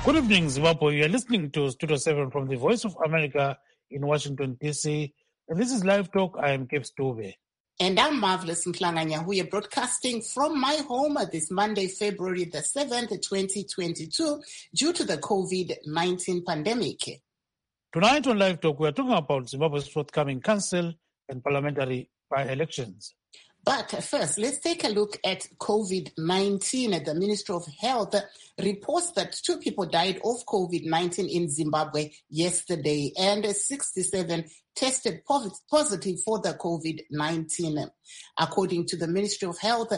Good evening, Zimbabwe. You are listening to Studio 7 from the Voice of America in Washington, D.C. And this is Live Talk. I am Cape Stove. And I'm Marvelous Mklanganya, who are broadcasting from my home this Monday, February the 7th, 2022, due to the COVID-19 pandemic. Tonight on Live Talk, we are talking about Zimbabwe's forthcoming council and parliamentary by-elections. But first, let's take a look at COVID-19. The Ministry of Health reports that 2 people died of COVID-19 in Zimbabwe yesterday, and 67 tested positive for the COVID-19. According to the Ministry of Health,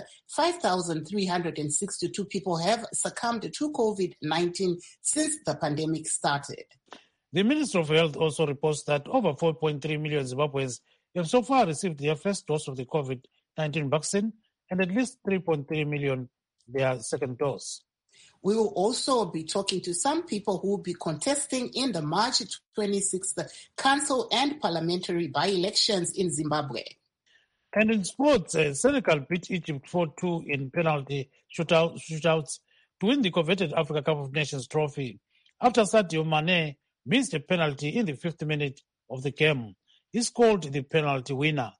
5,362 people have succumbed to COVID-19 since the pandemic started. The Ministry of Health also reports that over 4.3 million Zimbabweans have so far received their first dose of the COVID-19 vaccine, and at least 3.3 million their second dose. We will also be talking to some people who will be contesting in the March 26th council and parliamentary by-elections in Zimbabwe. And in sports, Senegal beat Egypt 4-2 in penalty shootouts to win the coveted Africa Cup of Nations trophy after Sadio Mane missed a penalty in the 5th minute of the game. He scored the penalty winner.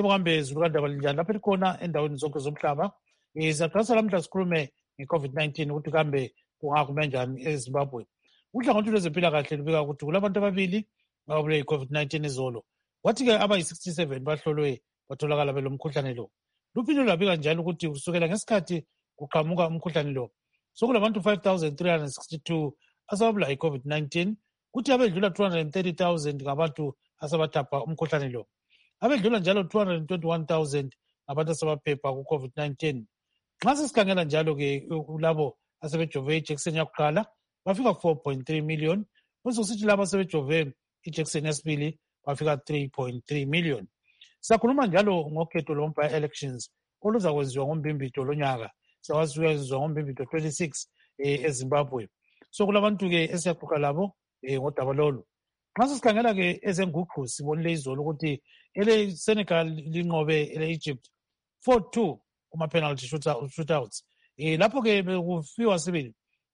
Lapha khona endaweni zonke zomhlaba izaqasa lamhla sikhulume nge-COVID-19 ukuthi kambe kungakume njani eZimbabwe. Uhlangothi lwezempilakahle lubika ukuthi kulabantu ababili ababulawe yi-COVID-19 izolo, kwathi-ke abayi-67 bahlolwe batholakala belomkhuhlane lo. Luphinde lwabika njalo ukuthi kusukela ngesikhathi kuqhamuka umkhuhlane lo sokulabantu 5,362 asababulawa yi-COVID-19, kuthi abedlula 230,000 ngabantu asabathapha umkhuhlane lo. Abedlula njalo 221,000 abantu asabaphepha ku-COVID-19. Nxa sesikhangela njalo-ke labo asebejove ijekiseni yakuqala bafika 4.3 million, besekusithi labo asebejove ijekiseni yesibili bafika 3.3 million. Siyakhuluma njalo ngokhetho lomba-elections oluzakwenziwa ngoMbimbido lonyaka. Siyawazi kwenziwa ngoMbimbido 26 eZimbabwe. So kulabantu-ke esiyaxoxa labo ngodaba lolu. Nxa sesikhangela-ke ezenguqu sibonile izolo ukuthi Senegal linqobe ele-Egypt 4-2 kuma-penalty shootouts. Lapho-ke bekufiwa sibili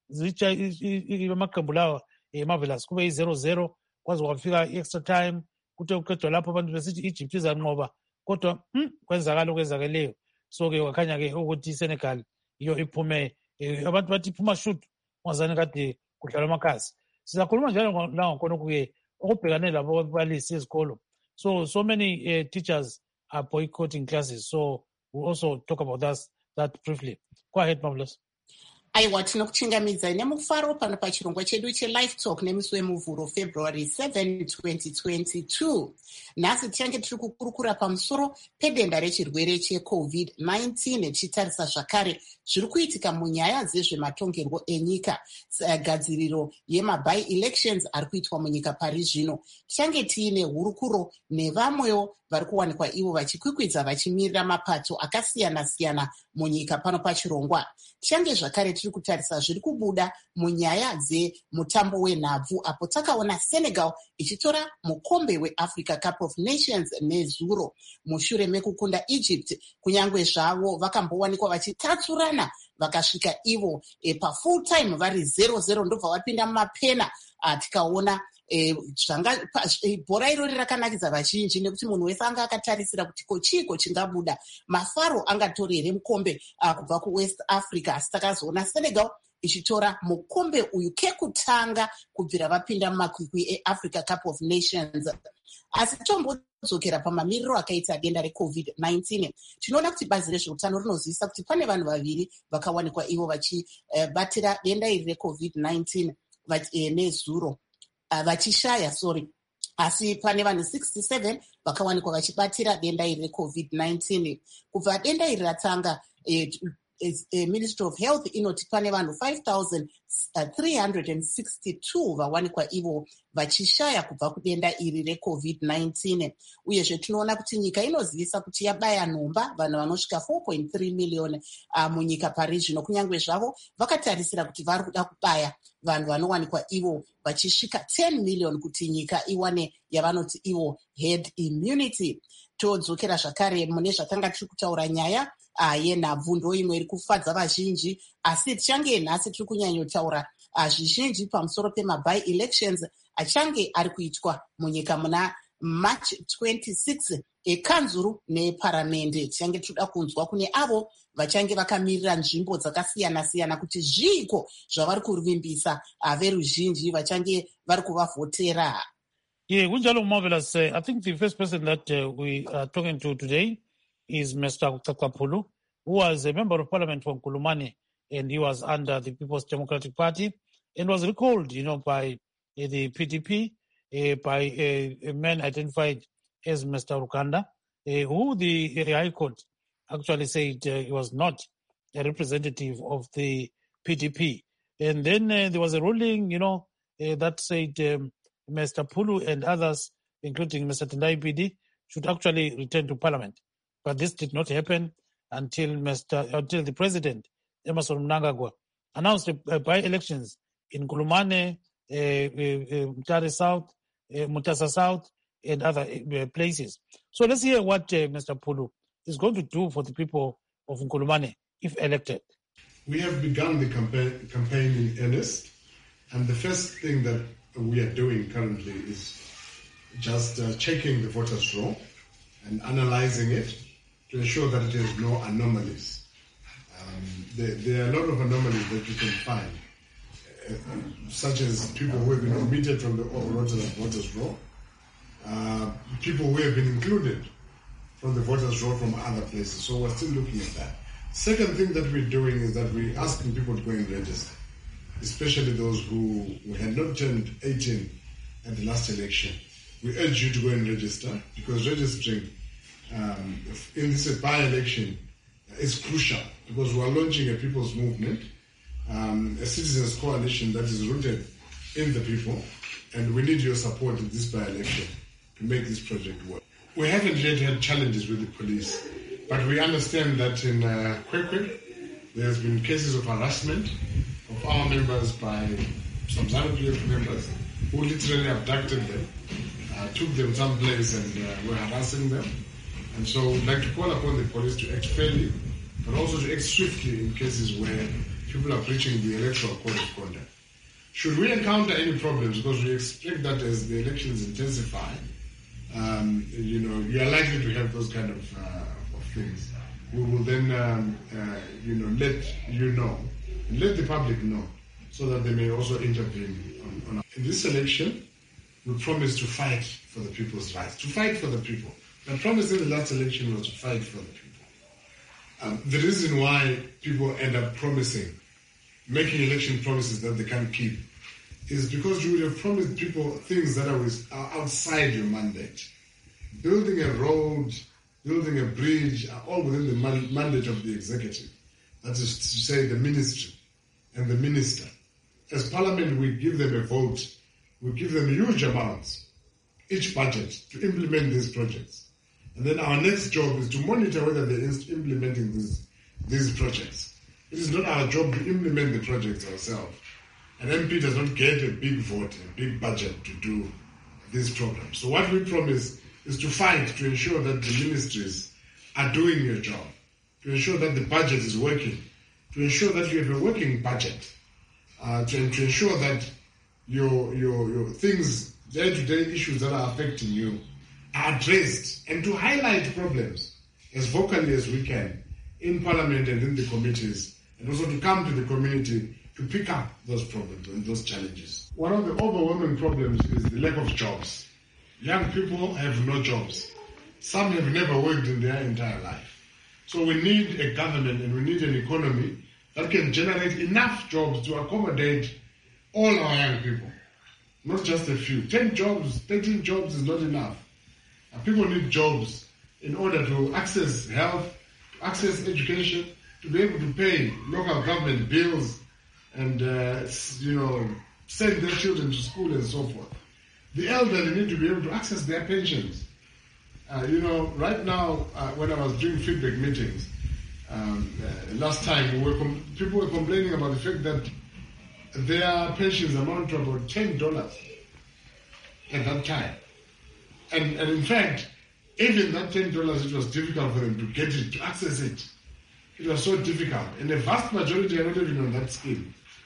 amaqembu lawa Marvelous kube yi-0-0 kwaze kwafika i-extra time, kuthe kuqedwa lapho abantu besithi i-Egypt izanqoba, kodwa kwenzakala okwenzakeleyo. So-ke wakhanya-ke ukuthi i-Senegal iyo iphume, abantu bathi iphuma shoot ungazani kade kudlalwa amakhasi. Sizakhuluma njalo langakhonokho-ke okubhekane labo ababalisi ezikolo. So many teachers are boycotting classes. So we'll also talk about that briefly. Go ahead, Marvelous. Aiwa, tinokuchingamidza nemufaro pano pachirongwa chedu cheLive Talk nemusi wemuvhuro February 7, 2022. Nhasi tichange tiri kukurukura pamusoro pedenda rechirwere cheCovid-19 tichitarisa zvakare zviri kuitika munyaya dzezvematongerwo enyika, gadziriro yemaby-elections ari kuitwa munyika pari zvino. Tichange tiine hurukuro nevamwewo vari kuwanikwa ivo vachikwikwidza vachimirira mapato akasiyana-siyana munyika pano pachirongwa. Tichange zvakare tiri kutarisa zviri kubuda munyaya dzemutambo wenhabvu, apo takaona Senegal ichitora mukombe weAfrica Cup of Nations nezuro mushure mekukunda Egypt, kunyange zvavo vakambowanikwa vachitatsurana vakasvika ivo pafull time vari 0-0 ndobva vapinda mumapena. Tikaona bhora irori rakanakidza vazhinji nekuti munhu wese anga akatarisira kuti kochiiko chingabuda, mafaro angatori here mukombe kubva kuWest Africa. Asi takazoona Senegal ichitora mukombe uyu kekutanga kubvira vapinda mumakwikwi eAfrica Cup of Nations. Asi tombodzokera pamamiriro akaita denda reCovid-19. Tinoona kuti bazi rezveutano rinozivisa kuti pane vanhu vaviri vakawanikwa ivo vachibatira denda iri reCovid-19 nezuro vachishaya, asi pane vanhu 67 vakawanikwa vachibatira denda iri reCovid-19. Kubva denda iri ratanga, Ministry of Health inoti pane vanhu 5,362 vawanikwa ivo vachishaya kubva kudenda iri reCovid-19. Uyezve tinoona kuti nyika inozivisa kuti yabaya nhomba vanhu vanosvika 4.3 million munyika pari zvino, kunyange zvavo vakatarisira kuti vari kuda kubaya vanhu vanowanikwa ivo vachisvika 10 million kuti nyika iwane yavanoti ivo herd immunity. Todzokera zvakare mune zvatanga tiri kutaura nyaya yenhabvu ndo imwe iri kufadza vazhinji, asi tichange nhasi tiri kunyanyotaura zvizhinji pamusoro pema-by-elections achange ari kuitwa munyika muna March 26 ekanzuru neparamende. Tichange tichida kunzwa kune avo vachange vakamirira nzvimbo dzakasiyana-siyana kuti zviiko zvavari kuvimbisa veruzhinji vachange vari kuvavhotera. Yeah, Kunjalo Marvelous. I think the first person that we are talking to today is Mr. Tsakapulu, who was a member of parliament from Nkulumane, and he was under the People's Democratic Party and was recalled, by the PDP by a man identified as Mr. Rukanda, who the High Court actually said he was not a representative of the PDP. And then there was a ruling, that said Mr. Pulu and others, including Mr. Tendai PD, should actually return to parliament. But this did not happen until the president, Emmerson Mnangagwa, announced by-elections in Nkulumane, Mutare South, Mutasa South, and other places. So let's hear what Mr. Pulu is going to do for the people of Nkulumane if elected. We have begun the campaign in earnest, and the first thing that we are doing currently is just checking the voters' roll and analyzing it to ensure that there is no anomalies. There are a lot of anomalies that you can find, such as people who have been omitted from the voters' roll, people who have been included from the voters' roll from other places. So we're still looking at that. Second thing that we're doing is that we're asking people to go and register, especially those who had not turned 18 at the last election. We urge you to go and register, because registering in this by-election is crucial, because we are launching a people's movement, a citizens coalition that is rooted in the people, and we need your support in this by-election to make this project work. We haven't yet had challenges with the police, but we understand that in Kwekwe there has been cases of harassment of our members by some ZANU-PF members who literally abducted them, took them someplace and were harassing them. And so we'd like to call upon the police to act fairly, but also to act swiftly in cases where people are breaching the electoral code of conduct. Should we encounter any problems, because we expect that as the elections intensify, you are likely to have those kind of things. We will then, let you know, and let the public know, so that they may also intervene on. In this election, we promise to fight for the people's rights, to fight for the people. The promise in the last election was to fight for the people. The reason why people end up making election promises that they can't keep, is because you would have promised people things that are outside your mandate. Building a road, building a bridge are all within the mandate of the executive. That is to say, the ministry and the minister. As Parliament, we give them a vote. We give them huge amounts, each budget, to implement these projects. And then our next job is to monitor whether they're implementing these projects. It is not our job to implement the projects ourselves. An MP does not get a big vote, a big budget to do these programs. So what we promise is to fight to ensure that the ministries are doing their job, to ensure that the budget is working, to ensure that you have a working budget, to ensure that your things, day-to-day issues that are affecting you are addressed, and to highlight problems as vocally as we can in Parliament and in the committees, and also to come to the community to pick up those problems and those challenges. One of the overwhelming problems is the lack of jobs. Young people have no jobs. Some have never worked in their entire life. So we need a government and we need an economy that can generate enough jobs to accommodate all our young people, not just a few. 10 jobs, 13 jobs is not enough. People need jobs in order to access health, access education, to be able to pay local government bills and send their children to school and so forth. The elderly need to be able to access their pensions. Right now, when I was doing feedback meetings last time, people were complaining about the fact that their pensions amount to about $10 at that time. And in fact, even that $10, it was difficult for them to get it, to access it. It was so difficult. And the vast majority are not even on that scheme.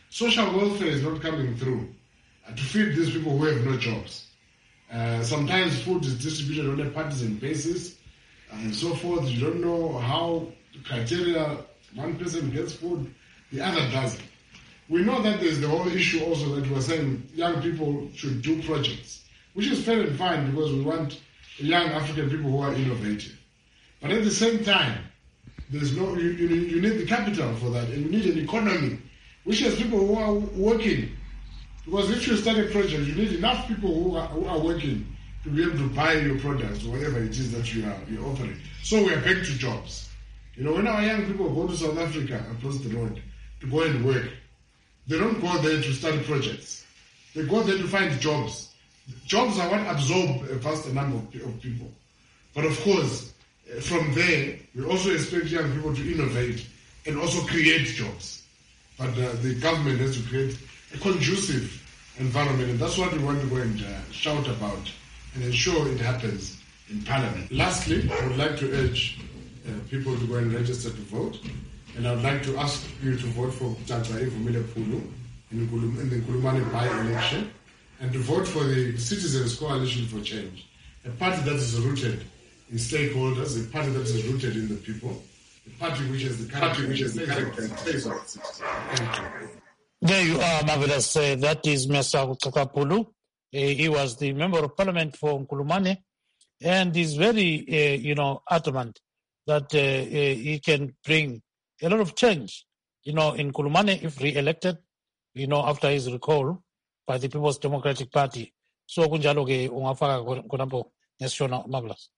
social welfare is not coming through to feed these people who have no jobs. Sometimes food is distributed on a partisan basis and so forth. You don't know how the criteria, one person gets food, the other doesn't. We know that there's the whole issue also that we're saying young people should do projects, which is fair and fine because we want young African people who are innovative. But at the same time, there's no you need the capital for that, and you need an economy which has people who are working. Because if you start a project, you need enough people who are working to be able to buy your products, whatever it is that you're offering. So we are back to jobs. When our young people go to South Africa across the road to go and work, they don't go there to study projects. They go there to find jobs. Jobs are what absorb a vast number of people. But of course, from there, we also expect young people to innovate and also create jobs. But the government has to create a conducive environment, and that's what we want to go and shout about and ensure it happens in Parliament. Lastly, I would like to urge people to go and register to vote, and I would like to ask you to vote for Tata Ivumile Pulu in the Nkulumane by-election, and to vote for the Citizens Coalition for Change, a party that is rooted in stakeholders, a party that is rooted in the people, a party which has the character and taste of it. Thank you. There you are, marvelous. That is Mr. Kakapulu. He was the member of parliament for Nkulumane, and he's very, adamant that he can bring a lot of change, in Nkulumane if re-elected, after his recall by the People's Democratic Party. So kunjalo ke ungafaka konampo nesishona marvelous.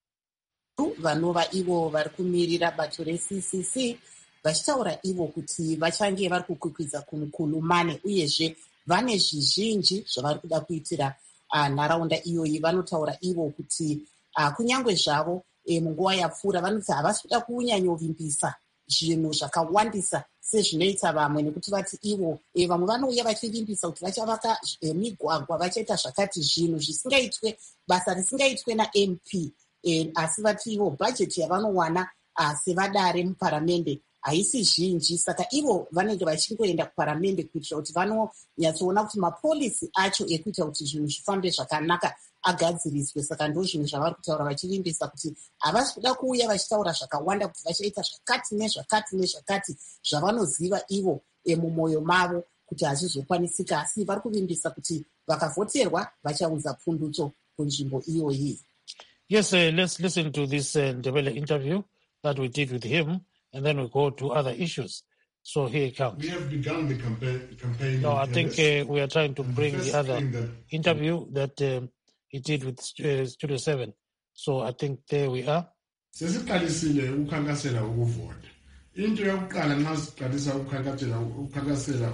Vanova ivo vari kumirira bato reCCC vachitaura ivo kuti vachange vari kukwikwidza kuNkulumane uyezve vane zvizhinji zvavari kuda kuitira nharaunda iyoyi. Vanotaura ivo kuti kunyange zvavo munguva yapfuura vanoti havasi kuda kunyanyovimbisa zvinhu zvakawandisa sezvinoita vamwe, nekuti vati ivo vamwe vanouya vachivimbisa kuti vachavaka migwagwa, vachaita zvakati zvinhu zvisingaitwe, basa risingaitwe naMP, asi vati ivo bhajeti yavanowana sevadare muparamende haisi zhinji. Saka ivo vanenge vachingoenda kuparamende kuitira kuti vanonyatsoona kuti mapolisi acho ekuita kuti zvinhu zvifambe zvakanaka agadziriswe. Saka ndo zvinhu zvavari kutaura vachivimbisa kuti havasi kuda kuuya vachitaura zvakawanda kuti vachaita zvakati nezvakati nezvakati zvavanoziva ivo mumwoyo mavo kuti hazvizokwanisika, asi vari kuvimbisa kuti vakavhoterwa vachaunza pundutso kunzvimbo iyoyi. Yes, let's listen to this Ndebele interview that we did with him, and then we go to other issues. So here it comes. We have begun the campaign. No, I think we are trying to bring the other interview that he did with Studio 7. So I think there we are. Sesiqalisile ukukhankasela ukuvota. Into yokuqala nxa siqalisa ukukhankasela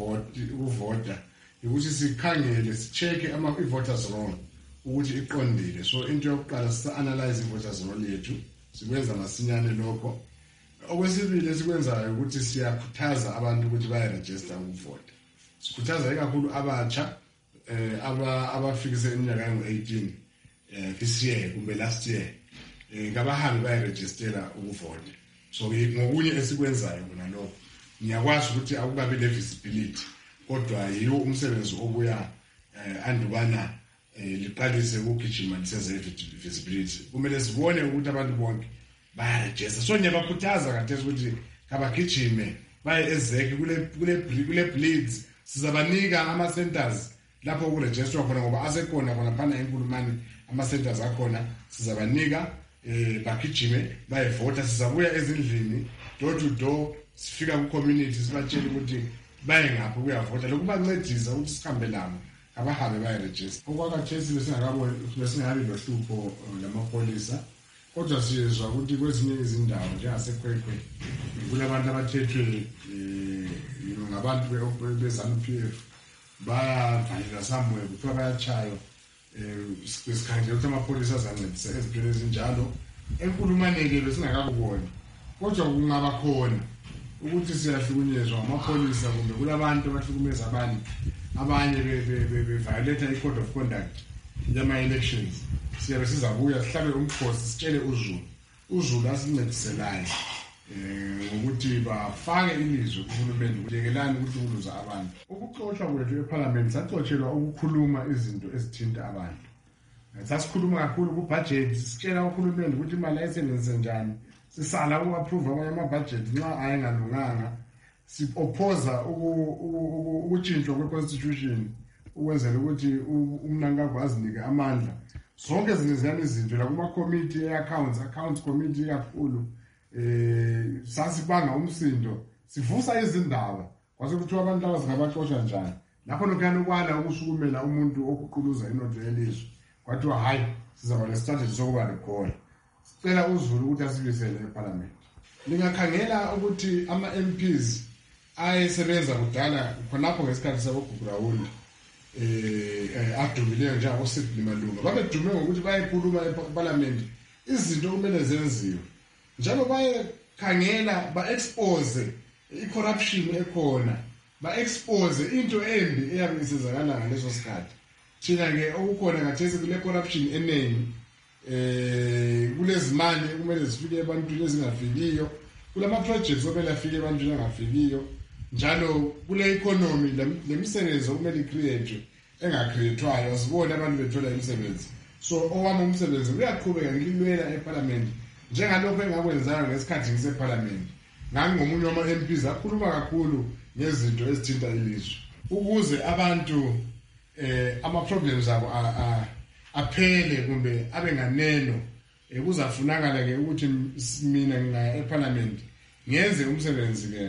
ukuvota ukuthi sikhangele, sicheke i-voters roll ukuthi iqondile. So into yokuqala sisa-analyze i-voters roll yethu, sikwenza masinyane lokho. Okwesibili esikwenzayo ukuthi siyakhuthaza abantu ukuthi bayaregister ukuvota. Sikhuthaza ikakhulu abatsha abafikise iminyaka engu-18 this year kumbe last year ngabahambi bayaregistera ukuvota. So ngokunye esikwenzayo bona lokho ngiyakwazi ukuthi akukabi le-visibility, kodwa yiwo umsebenzi obuya andubana liqalise ukugijima liseze visibility. Kumele sibone ukuthi abantu bonke bayaregister. So ngiyabakhuthaza kathesi ukuthi kabagijime baye ezeke kule bleeds. Sizabanika ama-centers lapho kuregistrwa khona, ngoba asekhona khona phana eNkulumane ama-centers akhona. Sizabanika bagijime bayevota. Sizabuya ezindlini door to door, sifika ku-community sibatshele ukuthi baye ngapho kuyavota. Lokhu bancedisa ukuthi sihambe labo abahambe bayaregister. Okwakhathesi besingabi lohlupho lamapolisa, kodwa siyezwa ukuthi kwezinye izindawo njengaseKwekwe kulabantu abathethwe ngabantu be-ZANU-PF bayavalelwa somewhere kuthiwa bayatshaywa. Sikhangele ukuthi amapolisa azancedisa ezintweni ezinjalo. eNkulumane-ke besingakakuboni, kodwa kungaba khona ukuthi siyahlukunyezwa amapolisa kumbe kulabantu abahlukumeza abanye beviolate i-code of conduct yama-elections. Siyabe sizabuya sihlabe umkhosi sitshele uZulu asincediselayo ukuthi bafake ilizwi kuhulumeni ukuyekelana ukuhlukuza abantu. Ukuxoshwa kwethu eParliament saxotshelwa ukukhuluma izinto ezithinta abantu. Sasikhuluma kakhulu ku-budget, sitshela uhulumeni ukuthi imali ayisebenze njani. Sisala uku-approve amanye ama-budget nxa ayengalunganga. Si-opposa ukutshintshwa kwe-constitution ukwenzela ukuthi umnankagwa azinike amandla. Zonke zineziyana izinto la kuma-committee e-accounts committee kakhulu. Sasibanga umsindo, sivusa izindaba kwase kuthiwa abantu laba singabaxosha njani. Lapho nokhana ukwala ukusukumela umuntu okuquluza inotho yelizwe. Kwathiwa hayi sizaba le-strategy sokuba recall. Sicela uZulu ukuthi asibisele eParliament. Lingakhangela ukuthi ama-MPs ayesebenza kudala khonapho ngesikhathi saboGugrawundi adumileyo njengoSiphi Malunga. Babedume ngokuthi bayekhuluma eParliament izinto kumele zenziwe. Njalo bayekhangela ba-expose i-corruption ekhona, ba-expose into embi eyabe isenzakala ngaleso sikhathi. Thina-ke okukhona kathesi kule corruption eningi, kulezimali kumele zifike ebantwini ezingafikiyo, kulama-projects okumele afike ebantwini angafikiyo, njalo kule economy lemisebenzi okumele icreate engacreatwayo, asibone abantu bethola imisebenzi. So owami umsebenzi uyaqhubeka ngilwela eParliament njengalokho engakwenzayo ngesikhathi ngiseParliament. Ngangingomunye wama-MPs akhuluma kakhulu ngezinto ezithinta ilizwe ukuze abantu ama-problems abo aphele kumbe abe nganeno. Kuzafunakala-ke ukuthi mina ngingaya eParliament ngenze umsebenzi-ke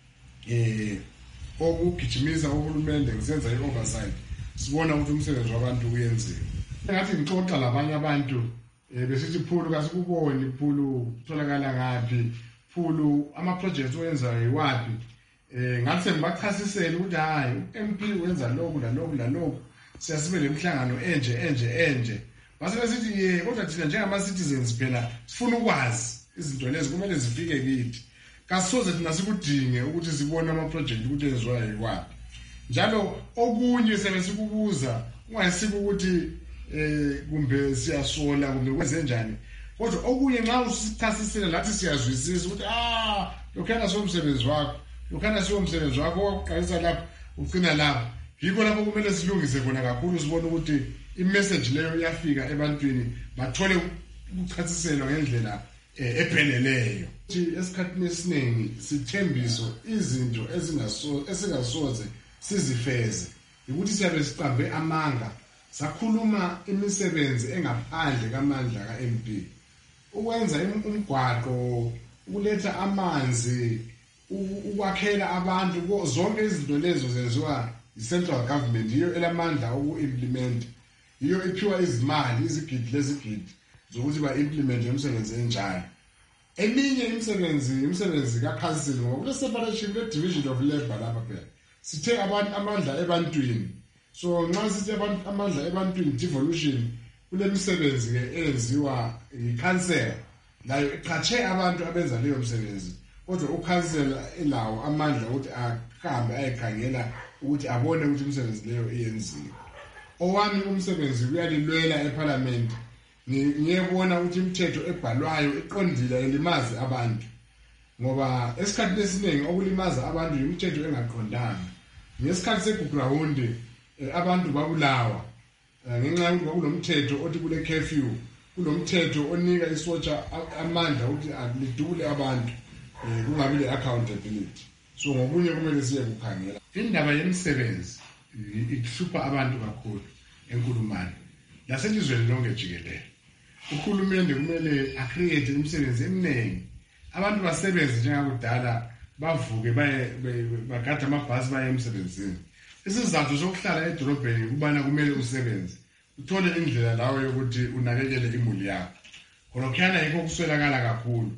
okugijimisa uhulumende ngisenza i-oversight, sibona ukuthi umsebenzi wabantu uyenziwe. Ngathi ngixoxa labanye abantu besithi Phulu kasikuboni, Phulu kutholakala ngaphi, Phulu ama-projects owenzayo yiwaphi. Ngathi sengibachasisele ukuthi hayi u-MP wenza lokhu nalokhu nalokhu, siyasibe lemihlangano enje. Base besithi kodwa thina njengama-citizens phela sifuna ukwazi izinto lezi kumele zifike kithi. Kasisoze thina sikudinge ukuthi sibone ama-project ukuthi enziwayo yiwaphi. Njalo okunye sebe sikubuza ungasike ukuthi kumbe siyasola kumbe kwenzenjani. Kodwa okunye nxa usichasisile lathi siyazwisisa ukuthi lokhana somsebenzi wakho, lokhana somsebenzi wakho wakuqalisa lapho ugcina lapho. Yikho lapho kumele silungise khona kakhulu sibone ukuthi i-message leyo iyafika ebantwini bathole ukuchasiselwa ngendlela epheleleyo. Esikhathini esiningi sithembiso izinto esingasoze sizifeze ukuthi siyabe siqambe amanga sakhuluma imisebenzi engaphandle kamandla ka-MP, ukwenza umgwaqo, ukuletha amanzi, ukwakhela abantu. Zonke izinto lezo zenziwa i-central government, yiyo elamandla oku-implement, yiyo iphiwa izimali izigidi lezigidi zokuthi ba-implemente imisebenzi enjalo. Eminye imisebenzi kakhansili ngoba kule separation kwe-division of labor lapha phela sithe amandla ebantwini. So nxa sithi amandla ebantwini devolution, kule misebenzi-ke eyenziwa yikhansela nayo iqhatshe abantu abenza leyo msebenzi, kodwa ukhansela elawo amandla ukuthi ahambe ayekhangela ukuthi abone ukuthi imisebenzi leyo iyenziwe. Owami umsebenzi uyalilwela eParliament, ngiyebona ukuthi imithetho ebhalwayo iqondile elimazi abantu, ngoba esikhathini esiningi okulimaza abantu imithetho engaqondanga. Ngesikhathi segurawundi abantu babulawa ngenxa yokuthi kunomthetho othi kule curfew, kunomthetho onika isotsha amandla ukuthi alidule abantu, kungabi le-accountability. So ngokunye kumele siye kukhangela. Indaba yemisebenzi ikuhlupha abantu kakhulu enkulumane laselizweni lonke jikelele. Uhulumende kumele acreate imisebenzi eminingi, abantu basebenze njengakudala, bavuke bagade amabhasi baye emsebenzini. Isizathu sokuhlala edolobheni kubana kumele usebenze, uthole indlela lawo yokuthi unakekele imuli yakho. Khona yikho kuswelakala kakhulu.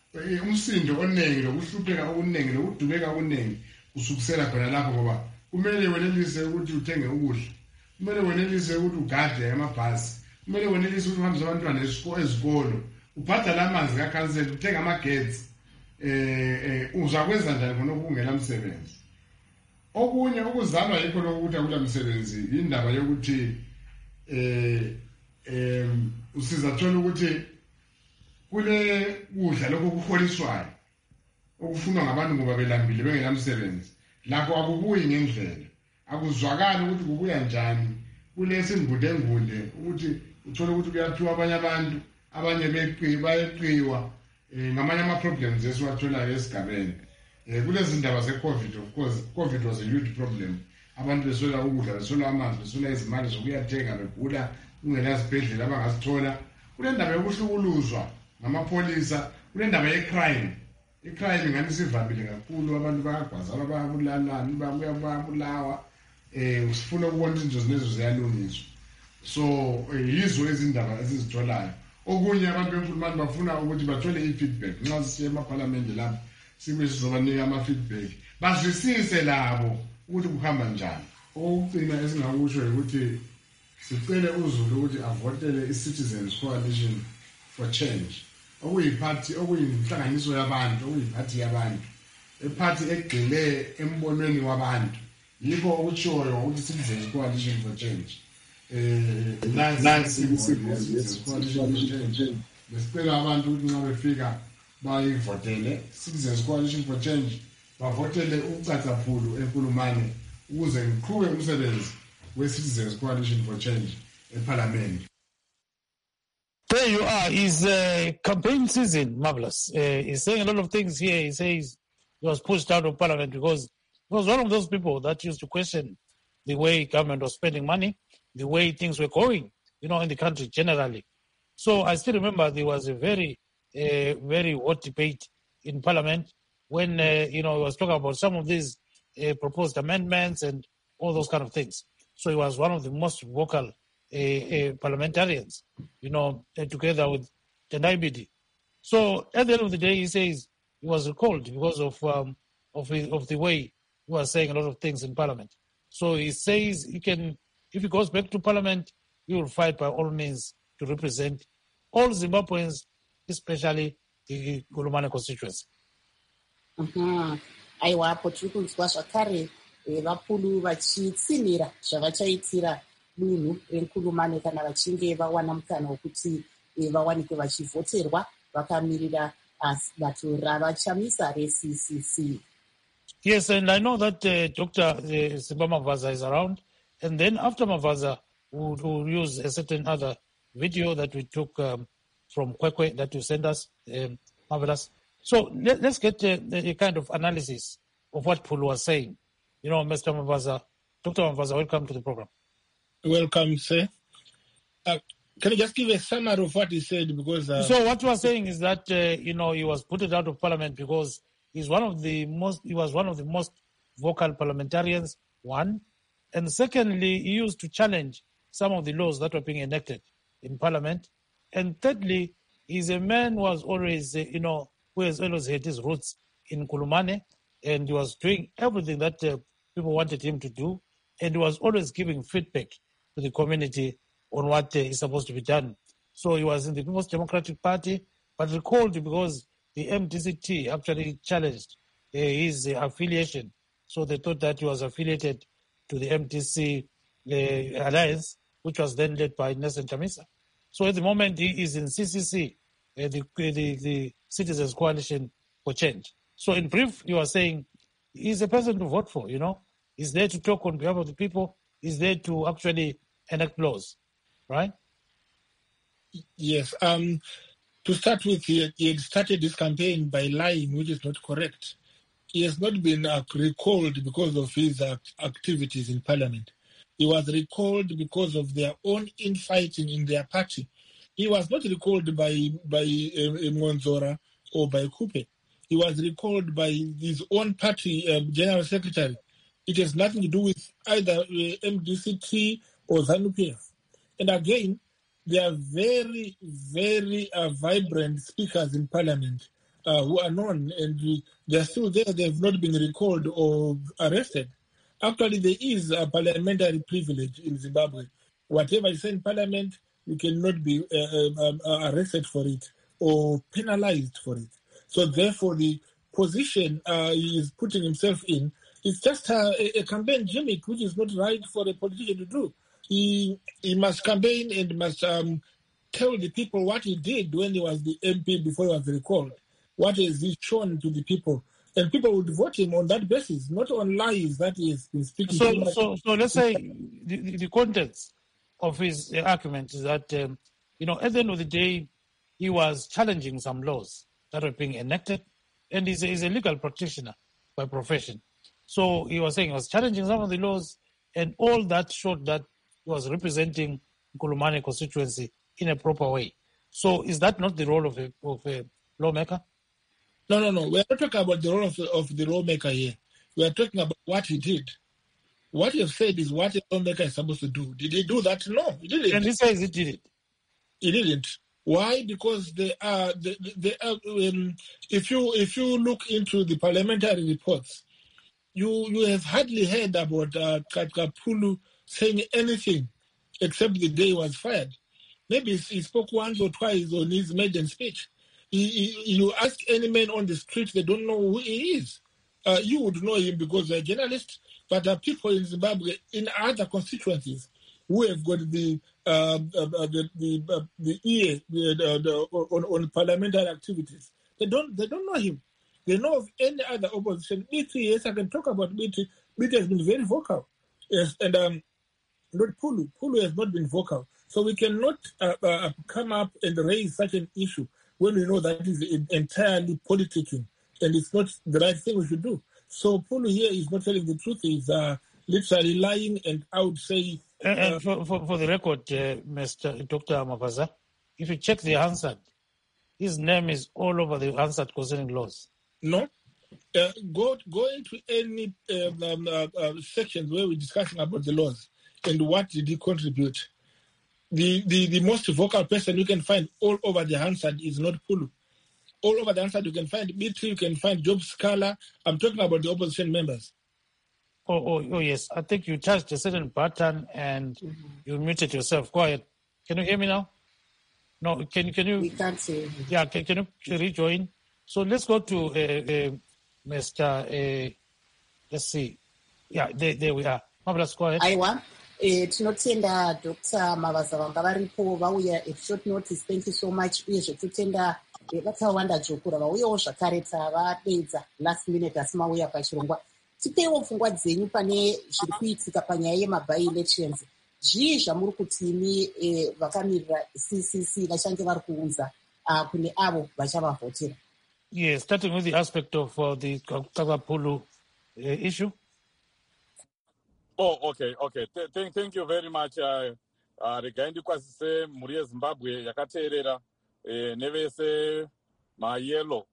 Umsindo oningi lokuhlupheka okuningi lokudubeka okuningi usukusela khona lapho, ngoba kumele wenelise ukuthi uthenge ukudla, kumele wenelise ukuthi ugade amabhasi, kumele wenelise ukuthi uhambise abantwana ezikolo, ubhadale amanzi kakhansela, uthenge amagetsi. Uzakwenza njani khona ukungela msebenzi? Okunye ukuzalwa yikho lokuthi akula msebenzi indaba yokuthi usizathola ukuthi kule kudla lokho kuholiswayo okufunwa ngabantu ngoba belambile bengenamsebenzi lakho akubuyi ngendlela akuzwakali ukuthi kubuya njani kulesi ngudengule ukuthi uthole ukuthi kuyaphiwa abanye abantu abanye bayeqiwa ngamanye ama-problems esiwatholayo esigabeni kulezi ndaba ze-COVID. Of course COVID was a huge problem. Abantu besola ukudla, besola amanzi, besola izimali zokuyathenga, begula kungenazibhedlela abangasithola. Kule ndaba yokuhlukuluzwa ngamapholisa, kule ndaba ye-crime. I-crime ngani sivamile kakhulu, abantu bayagwazana, bayabulalana, bayabulawa. Sifuna ukubona izinto zinezo ziyalungiswa. So yizo izindaba ezizitholayo. Okunye abantu bemfulumani bafuna ukuthi bathole i-feedback. Nxa sisiye emaphalamende lapho sibe sizobanika ama-feedback. Bazwisise labo ukuthi kuhamba njani. Okugcina esingakusho ukuthi sicele uZulu ukuthi avotele i-Citizens Coalition for Change. Okuyiphathi okuyinhlanganiso yabantu, okuyiphathi yabantu. Ephathi egxile embonweni wabantu. Yikho okutshiwoyo ukuthi Citizens Coalition for Change. Besicela abantu ukuthi nxa befika bayivotele Citizens Coalition for Change, bavotele ucacaphulu eNkulumane ukuze ngiqhube umsebenzi we-Citizens Coalition for Change eParliament. There you are. Is campaign season, Marvelous. He's saying a lot of things here. He says he was pushed out of Parliament because he was one of those people that used to question the way government was spending money, the way things were going, in the country generally. So I still remember there was a very hot debate in Parliament when, he was talking about some of these proposed amendments and all those kind of things. So he was one of the most vocal parliamentarians, together with Tendai Biti. So at the end of the day, he says he was recalled because of the way he was saying a lot of things in Parliament. So he says if he goes back to Parliament, he will fight by all means to represent all Zimbabweans, especially the Nkulumane constituency. Aiwapo tiri kunzwa zvakare vapulu vachitsinira zvavachaitira dunhu reNkulumane kana vachinge vawana mukana wekuti vawanike vachivhoterwa vakamirira bato ravachamisa reCCC. Yes, and I know that Dr. Simba Mavaza is around. And then after Mavaza, we'll use a certain other video that we took from Kwekwe that you sent us, Marvelous. So let's get a kind of analysis of what Pulu was saying. Mr. Mavaza, Dr. Mavaza, welcome to the program. Welcome, sir. Can you just give a summary of what he said? Because so what you are saying is that he was put out of Parliament because he was one of the most vocal parliamentarians, one, and secondly, he used to challenge some of the laws that were being enacted in Parliament, and thirdly, he's a man who has always who has always had his roots in Nkulumane, and he was doing everything that people wanted him to do, and he was always giving feedback to the community on what is supposed to be done. So he was in the People's Democratic Party, but recalled because the MDCT actually challenged his affiliation. So they thought that he was affiliated to the MDC alliance, which was then led by Nelson Chamisa. So at the moment, he is in CCC, the Citizens Coalition for Change. So in brief, you are saying he's a person to vote for, He's there to talk on behalf of the people. He's there to actually enact laws, right? Yes. To start with, he had started this campaign by lying, which is not correct. He has not been recalled because of his activities in Parliament. He was recalled because of their own infighting in their party. He was not recalled by Monzora or by Kupe. He was recalled by his own party general secretary. It has nothing to do with either MDCT or ZANU-PF. And again, there are very, very vibrant speakers in Parliament who are known, and they are still there. They have not been recalled or arrested. Actually, there is a parliamentary privilege in Zimbabwe. Whatever you say in Parliament, you cannot be arrested for it or penalized for it. So therefore, the position he is putting himself in is just a campaign gimmick, which is not right for a politician to do. He must campaign and must tell the people what he did when he was the MP before he was recalled. What has he shown to the people? And people would vote him on that basis, not on lies that he has been speaking too much. So let's say the context of his argument is that, at the end of the day, he was challenging some laws that were being enacted, and he's a legal practitioner by profession. So he was saying he was challenging some of the laws, and all that showed that he was representing Nkulumane constituency in a proper way. So is that not the role of a lawmaker? No. We are not talking about the role of the lawmaker here. We are talking about what he did. What you have said is what a lawmaker is supposed to do. Did he do that? No, he didn't. And he says he did it. He didn't. Why? Because they are. If you look into the parliamentary reports, you have hardly heard about Katkapulu saying anything except the day he was fired. Maybe he spoke once or twice on his maiden speech. You ask any man on the street, they don't know who he is. You would know him because you're a journalist, but there are people in Zimbabwe in other constituencies who have got the ear on parliamentary activities. They don't know him. They know of any other opposition. BT, yes, I can talk about BT. BT has been very vocal. Yes, and not Pulu. Pulu has not been vocal. So we cannot come up and raise such an issue when we know that it is entirely politicking and it's not the right thing we should do. So Pulu here is not telling the truth. He's literally lying, and I would say... And for the record, Mr. Dr. Mavaza, if you check the Hansard, his name is all over the Hansard concerning laws. No. Go into any sections where we're discussing about the laws and what did he contribute. The most vocal person you can find all over the Hansard is not Pulu. All over the Hansard you can find BT, you can find Job Scala. I'm talking about the opposition members. Oh, yes. I think you touched a certain button and you muted yourself. Go ahead. Can you hear me now? No, can you? We can't see. Yeah, can you rejoin? So let's go to Mr. Let's see. Yeah, there we are. Marvelous, go ahead. Aiwa, tinotenda Dr. Mavaza vanga varipo vauya at short notice. Thank you so much. Uye zvekutenda vakawanda jokura vauyawo zvakare tavadeedza last minute asi mauya pachirongwa. Tipeiwo pfungwa dzenyu pane zviri kuitika panyaya yemabai elections. Zvii zvamuri kuti imi vakamirira CCC vachange vari kuunza kune avo vachavavhotera? Yes, starting with the aspect of the Katkapulu issue. Oh, okay. Thank you very much. Regai ndikwazise mhuri yeZimbabwe yakateerera nevese mayellow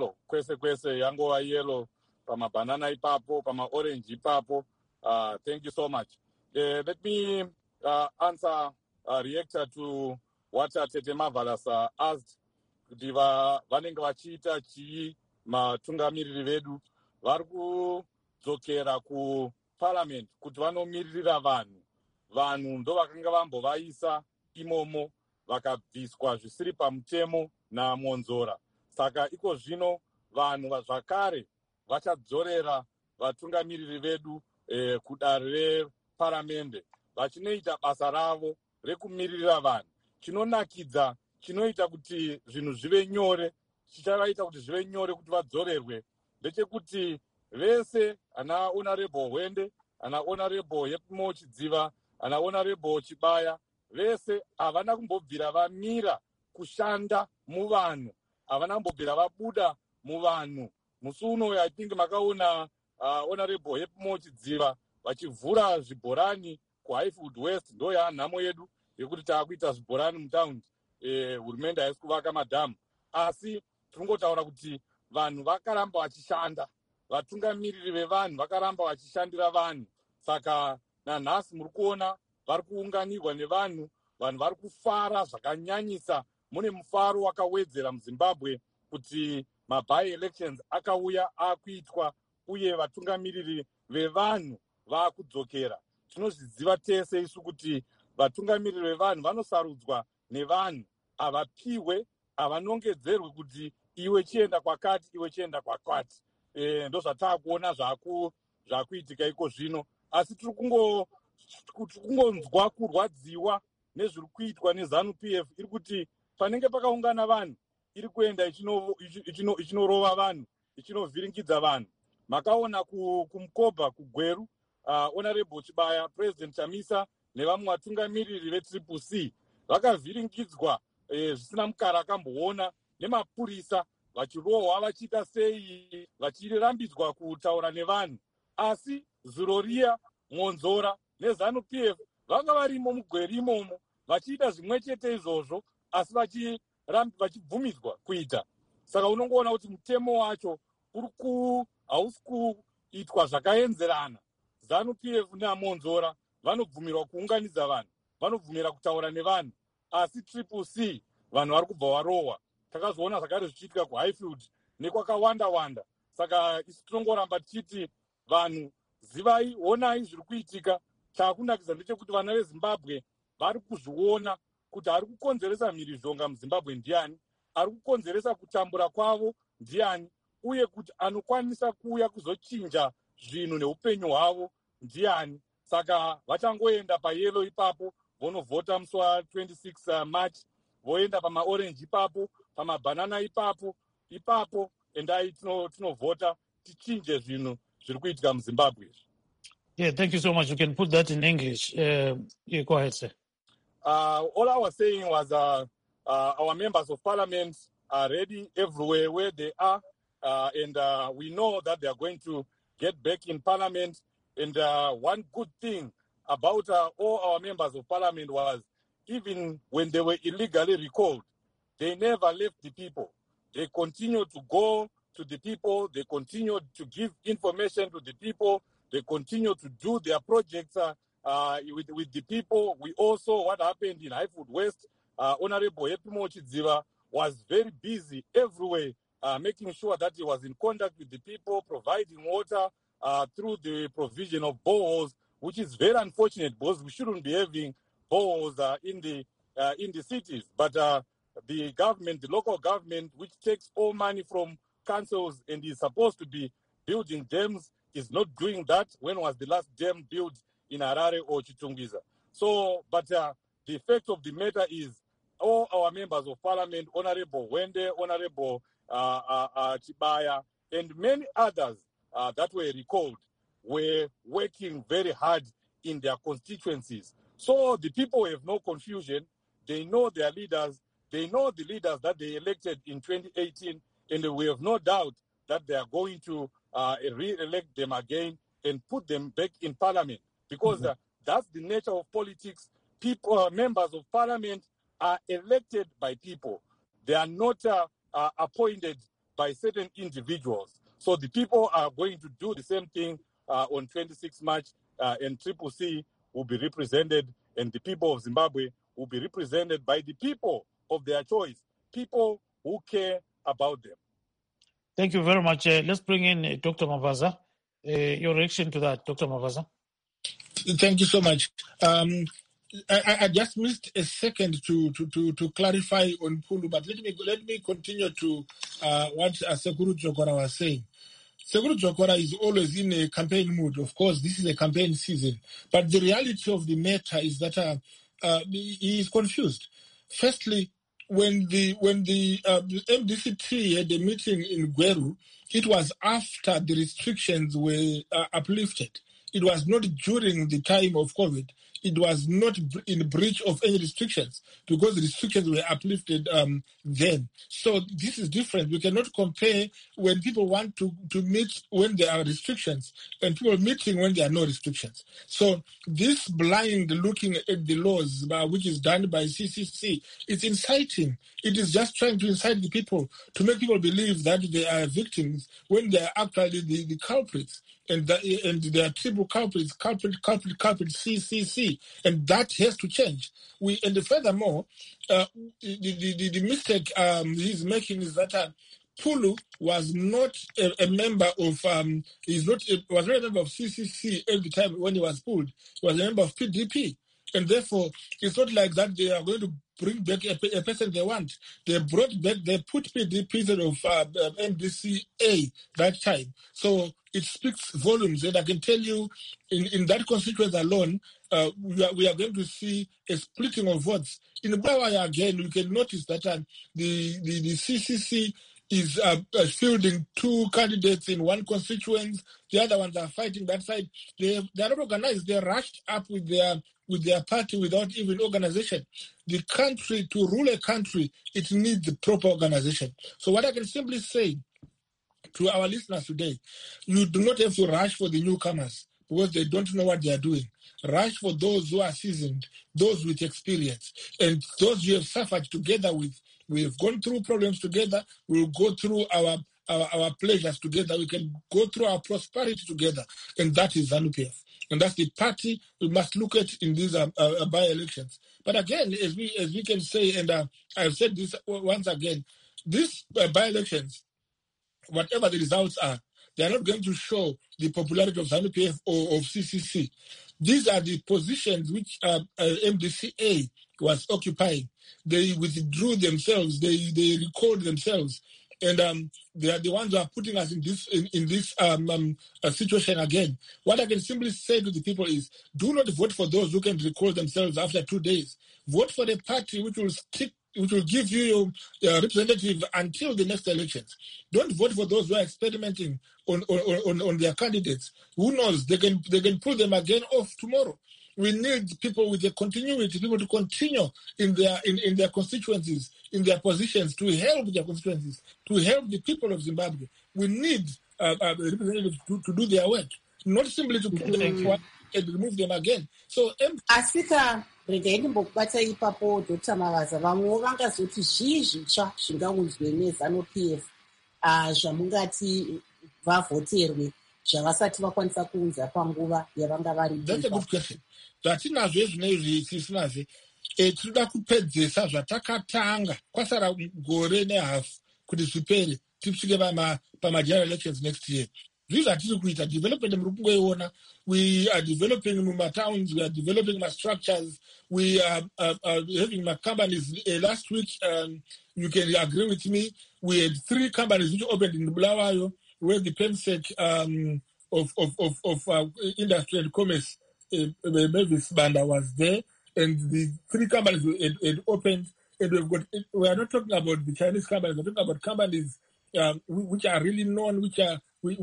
kwese yangova yellow pamabanana ipapo pamaorange ipapo. Thank you so much. Let me answer reactor to what Tete Marvelous asked. Kuti vanenge vachiita chii matungamiriri vedu vari kudzokera kuparliament kuti vanomiririra vanhu ndo vakanga vambovaisa imomo vakabviswa zvisiri pamutemo naMonzora. Saka iko zvino vanhu zvakare vachadzorera vatungamiriri vedu kudare reparamende vachinoita basa ravo rekumiririra vanhu. Chinonakidza chinoita kuti zvinhu zvive nyore, chichavaita kuti zvive nyore kuti vadzorerwe, ndechekuti vese ana honorable Hwende, ana honorable Yepmo Chidziva, ana honorable Chibaya, vese havana kumbobvira vamira kushanda muvanhu, havana kumbobvira vabuda muvanhu. Musi uno I think makaona honorable Yepmo Chidziva vachivhura zvibhorani kuHighfield West, ndo yanhamo yedu yekuti taakuita zvibhorani mutaundi. Hurumende haisi kuvaka madhamu, asi tiringotaura kuti vanhu vakaramba vachishanda, vatungamiriri vevanhu vakaramba vachishandira vanhu. Saka nanhasi muri kuona vari kuunganirwa nevanhu, vanhu vari kufara zvakanyanyisa. Mune mufaro wakawedzera muZimbabwe kuti mabai elections akauya akuitwa uye vatungamiriri vevanhu vakudzokera. Tinozviziva tese isu kuti vatungamiriri vevanhu vanosarudzwa nevanhu, avapiwe, avanongedzerwe kuti iwe chienda kwakati, iwe chienda kwakati. Ndo zvatakuona zvakuitika iko zvino, asi tiri kungonzwa kurwadziwa nezviri kuitwa neZANU-PF. Iri kuti panenge pakaungana vanhu iri kuenda ichinorova vanhu, ichinovhiringidza vanhu. Makaona kumukobha kugweru Honorable Chibaya, President Chamisa nevamwe vatungamiriri veTCC vakavhiringidzwa zvisina mukara akamboona nemapurisa vachirohwa vachiita sei vachirambidzwa kutaura nevanhu. Asi zuro riya Monzora neZANU-PF vanga varimo mugweri imomo vachiita zvimwe chete izvozvo asi vachibvumidzwa kuita. Saka unongoona kuti mutemo wacho hausi kuitwa zvakaenzerana. ZANU-PF naMonzora vanobvumirwa kuunganidza vanhu, vanobvumira kutaura nevanhu, asi CCC vanhu vari kubva varohwa. Takazoona zvakare zvichiitika kuHighfield nekwakawanda-wanda. Saka isi tinongoramba tichiti vanhu zivai, onai zviri kuitika. Chakunakisa ndechekuti vana veZimbabwe vari kuzviona kuti ari kukonzeresa mhirizhonga muZimbabwe ndiani, ari kukonzeresa kutambura kwavo ndiani, uye kuti anokwanisa kuuya kuzochinja zvinhu neupenyu hwavo ndiani. Saka vachangoenda paYellow ipapo vonovhota musi wa26 March, voenda pamaorenji ipapo, pamabhanana ipapo endai tinovhota tichinje zvinhu zviri kuitika muZimbabwe. Yeah, thank you so much. You can put that in English. Yeah, go ahead, sir. All I was saying was our members of parliament are ready everywhere where they are, and we know that they are going to get back in parliament. And one good thing about all our members of parliament was, even when they were illegally recalled, they never left the people. They continued to go to the people. They continued to give information to the people. They continue to do their projects with the people. We also, what happened in Highfield West, Honorable Epimo Chidziva was very busy everywhere, making sure that he was in contact with the people, providing water through the provision of boreholes, which is very unfortunate because we shouldn't be having boreholes in the cities. But the government, the local government, which takes all money from councils and is supposed to be building dams, is not doing that. When was the last dam built in Harare or Chitungwiza? So, but the fact of the matter is, all our members of parliament, Honorable Wende, Honorable Chibaya, and many others that were recalled, were working very hard in their constituencies. So the people have no confusion. They know their leaders. They know the leaders that they elected in 2018, and we have no doubt that they are going to re-elect them again and put them back in parliament, because that's the nature of politics. People, members of parliament are elected by people. They are not appointed by certain individuals. So the people are going to do the same thing on 26 March, and CCC will be represented, and the people of Zimbabwe will be represented by the people of their choice, people who care about them. Thank you very much. Let's bring in Dr. Mavaza. Your reaction to that, Dr. Mavaza? Thank you so much. I just missed a second to clarify on Pulu, but let me continue to what Sekuru Jokora was saying. Sekuru Jokora is always in a campaign mood. Of course, this is a campaign season, but the reality of the matter is that he is confused. Firstly, when the MDC3 had a meeting in Gweru, it was after the restrictions were uplifted. It was not during the time of COVID. It was not in breach of any restrictions, because the restrictions were uplifted then. So this is different. We cannot compare when people want to meet when there are restrictions and people meeting when there are no restrictions. So this blind looking at the laws, which is done by CCC, it's inciting. It is just trying to incite the people, to make people believe that they are victims when they are actually the culprits. And there are triple culprits, culprit, CCC, and that has to change. And furthermore, the mistake he's making is that Pulu was not a member of was not a member of CCC at the time when he was pulled. He was a member of PDP, and therefore it's not like that they are going to bring back a person they want. They put PDP instead of MDCA that time. So it speaks volumes, and I can tell you, in that constituency alone, we are going to see a splitting of votes. In Bulawayo again, we can notice that the CCC is fielding 2 candidates in one constituency. The other ones are fighting that side. They are not organized. They're rushed up with their party without even organization. The country, to rule a country, it needs proper organization. So what I can simply say to our listeners today, you do not have to rush for the newcomers because they don't know what they are doing. Rush for those who are seasoned, those with experience, and those you have suffered together with. We have gone through problems together. We'll go through our pleasures together. We can go through our prosperity together, and that is ZANU-PF. And that's the party we must look at in these by-elections. But again, as we can say, and I've said this once again, these by-elections, whatever the results are, they are not going to show the popularity of ZANU-PF or of CCC. These are the positions which MDCA was occupying. They withdrew themselves. They recalled themselves, and they are the ones who are putting us in this situation again. What I can simply say to the people is, do not vote for those who can recall themselves after 2 days. Vote for the party which will stick, which will give you your representative until the next elections. Don't vote for those who are experimenting on their candidates. Who knows? They can pull them again off tomorrow. We need people with a continuity, people to continue in their constituencies, in their positions, to help their constituencies, to help the people of Zimbabwe. We need representatives to do their work, not simply to put them one and remove them again. So, Asika regai ndimbokubata ipapo Dr. Mavaza, vamwewo vangazoti zvii zvitsva zvingaunzwe neZANU-PF zvamungati vavhoterwe zvavasati vakwanisa kuunza panguva yavanga vari. That's a good question. Zvatinazvo zvinezvi tisinazve tinoda kupedzesa zvatakatanga kwasara gore nehafu kuti zvipere tisvike pamageneral elections next year. These are kuita development muri kungoiona. We are developing mumatowns, we are developing my structures, we are having my companies. Last week, you can agree with me, we had 3 companies which opened in Bulawayo, where the PEMSEC of Industry and Commerce, Mavis Banda, was there, and the 3 companies had opened. And we are not talking about the Chinese companies, we're talking about companies which are really known, which have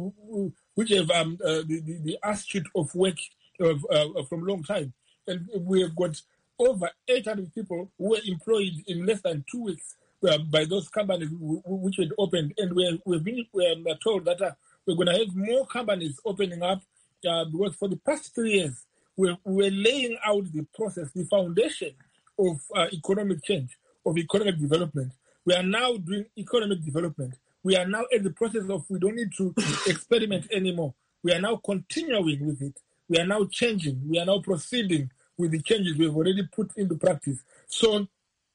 the attitude of work from long time. And we have got over 800 people who were employed in less than 2 weeks by those companies which had opened. And we've been told that we're going to have more companies opening up because for the past 3 years, we're laying out the process, the foundation of economic change, of economic development. We are now doing economic development. We are now in the process of, we don't need to experiment anymore. We are now continuing with it. We are now changing. We are now proceeding with the changes we've already put into practice. So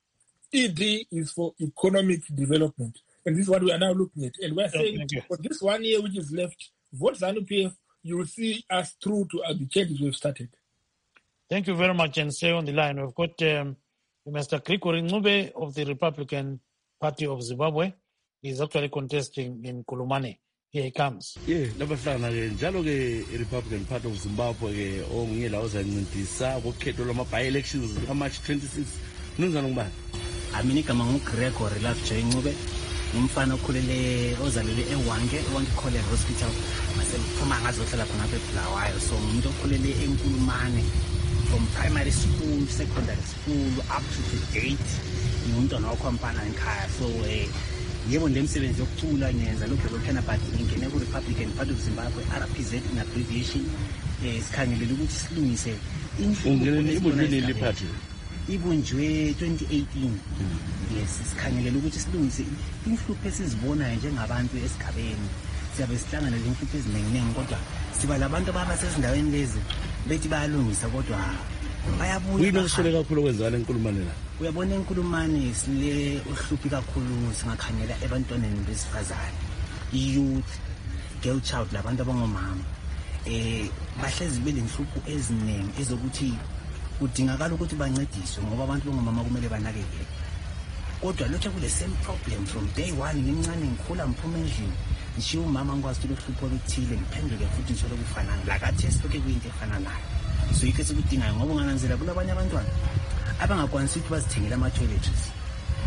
ED is for economic development. And this is what we are now looking at. And we're saying for this 1 year which is left, vote ZANU-PF, you will see us through to the changes we've started. Thank you very much. And stay on the line. We've got Mr. Krikori Ncube of the Republican Party of Zimbabwe. He's actually contesting in Kulumane. Here he comes. Yeah, labafana ke njalo ke Republican Party of Zimbabwe ke ongela ozancintisa ukhetho lwama by-elections March 26. Nunzana ngubani? Amini kama nguGregory Lovejoy Ncube, umfana okhulele ozalele eWange College Hospital. Masephuma ngazohlala khona apha eBulawayo. So umuntu okhulele eNkulumane from primary school, secondary school up to date. Umntwana wakho mpana ekhaya. So yebo ndemsebenzi yokucula ngenza lokho lokhana but ngingene ku Republican Party of Zimbabwe RPZ in abbreviation. Sikhangelele ukuthi silungise indlela party ibunjwe 2018. Yes, sikhangelele ukuthi silungise inhlupho esizibonayo njengabantu esigabeni. Siyabe sihlangana lezinhlupho eziningi kodwa siba labantu abasezindaweni lezi bethi bayalungisa kodwa bayabuya. Uyinokuswele kakhulu kwenzakala eNkulumane la. Uyabona eNkulumane sile uhluphi kakhulu singakhanyela ebantwaneni besifazane, youth, girl child, labantu abangomama. Bahlezi belenhlupho eziningi ezokuthi kudingakala ukuthi bancediswe ngoba abantu bangomama kumele banakekele. Kodwa lokho kule same problem from day one. Ngimncane ngikhula ngiphuma endlini ngishiya umama ngikwazi ukuthi uhlupho oluthile ngiphenduke futhi ngithole ukufanana lakathi esiloke kuyinto efana nayo. So yikho sikudingayo ngoba ungananzela kulabanye abantwana abangakwanisi ukuthi bazithengele ama toiletries.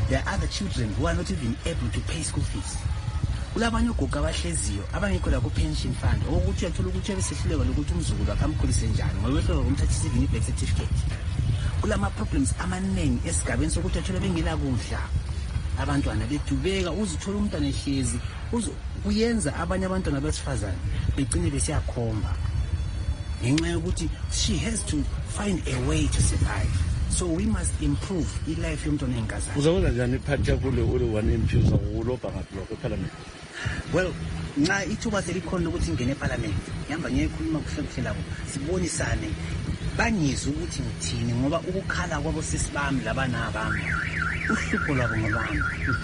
there are other children who are not even able to pay school fees. Kulabanye ogogo abahleziyo abangekho la ku-pension fund okuthi uyathola ukuthi uyabesehluleka lokuthi umzukulu akamkhulise njani ngoba wehluleka ukumthathisa even i-birth certificate. Kulama-problems amaningi esigabeni sokuthi athole bengelakudla abantwana bedubeka uzithola umntwana ehlezi uyenza abanye abantwana besifazane begcine besiyakhomba ngenxa yokuthi she has to find a way to survive. So we must improve i-life yomntwana enkazana. Uzakwenza njani iphathi yakho ule 1 MP uzakulobha ngaphi lokho eParliament? Well, nxa ithuba selikhona ukuthi ngene eParliament ngihamba ngiyekhuluma kuhle labo sibonisane bangizwe ukuthi ngithini ngoba ukukhala kwabo sisi bami labana abami uhlupho lwabo ngobami.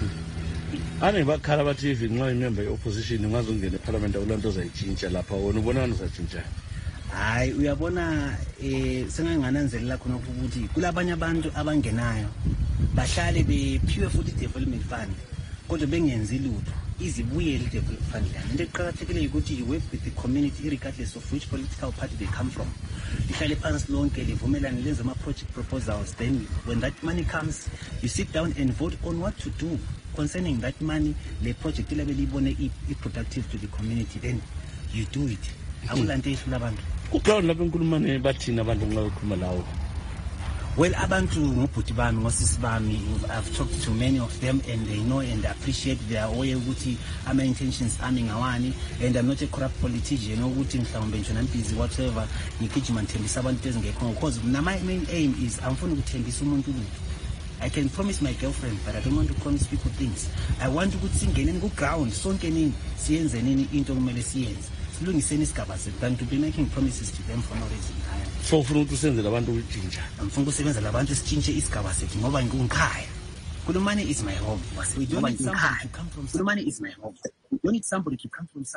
Ane bakhala bathi if nxa imember ye-opposition ngazongena eParliament akulanto ozayitshintsha lapha wona ubona ngani uzayitshintsha? Hayi uyabona sengangananzelela khona ukuthi kulabanye abantu abangenayo bahlale bephiwe futhi development fund kodwa bengenzi lutho izibuyele i-development fund lana. Into eqakathekile ukuthi you work with the community regardless of which political party they come from. Lihlale phansi lonke livumelane lenze ama-project proposals, then when that money comes you sit down and vote on what to do concerning that money. Le project labe libone i-productive to the community, then you do it. Akulanto ehlula abantu. Kukhona lapha enkulumane bathina abantu nxa bekhuluma lawo. Well, abantu ngobhuti bami ngosisi bami, I've talked to many of them and they know and appreciate their way ukuthi ama intentions ami ngawani, and I'm not a corrupt politician ukuthi mhlawumbe nje nambizi whatever ngigijima ngithembisa abantu ezingekho, because my main aim is angifuni ukuthembisa umuntu lutho. I can promise my girlfriend, but I don't want to promise people things. I want ukuthi singene ku ground sonke nini siyenze nini into kumele siyenze. Silungiseni isigaba sethu than to be making promises to them for no reason. So ufuna ukuthi usenzele abantu ukutshintsha. Ngifuna ukusebenzela abantu sitshintshe isigaba sethu ngoba ngikhaya. Kulumane is my home. We don't need somebody to come from. Kulumane is my home. We don't need somebody to come from.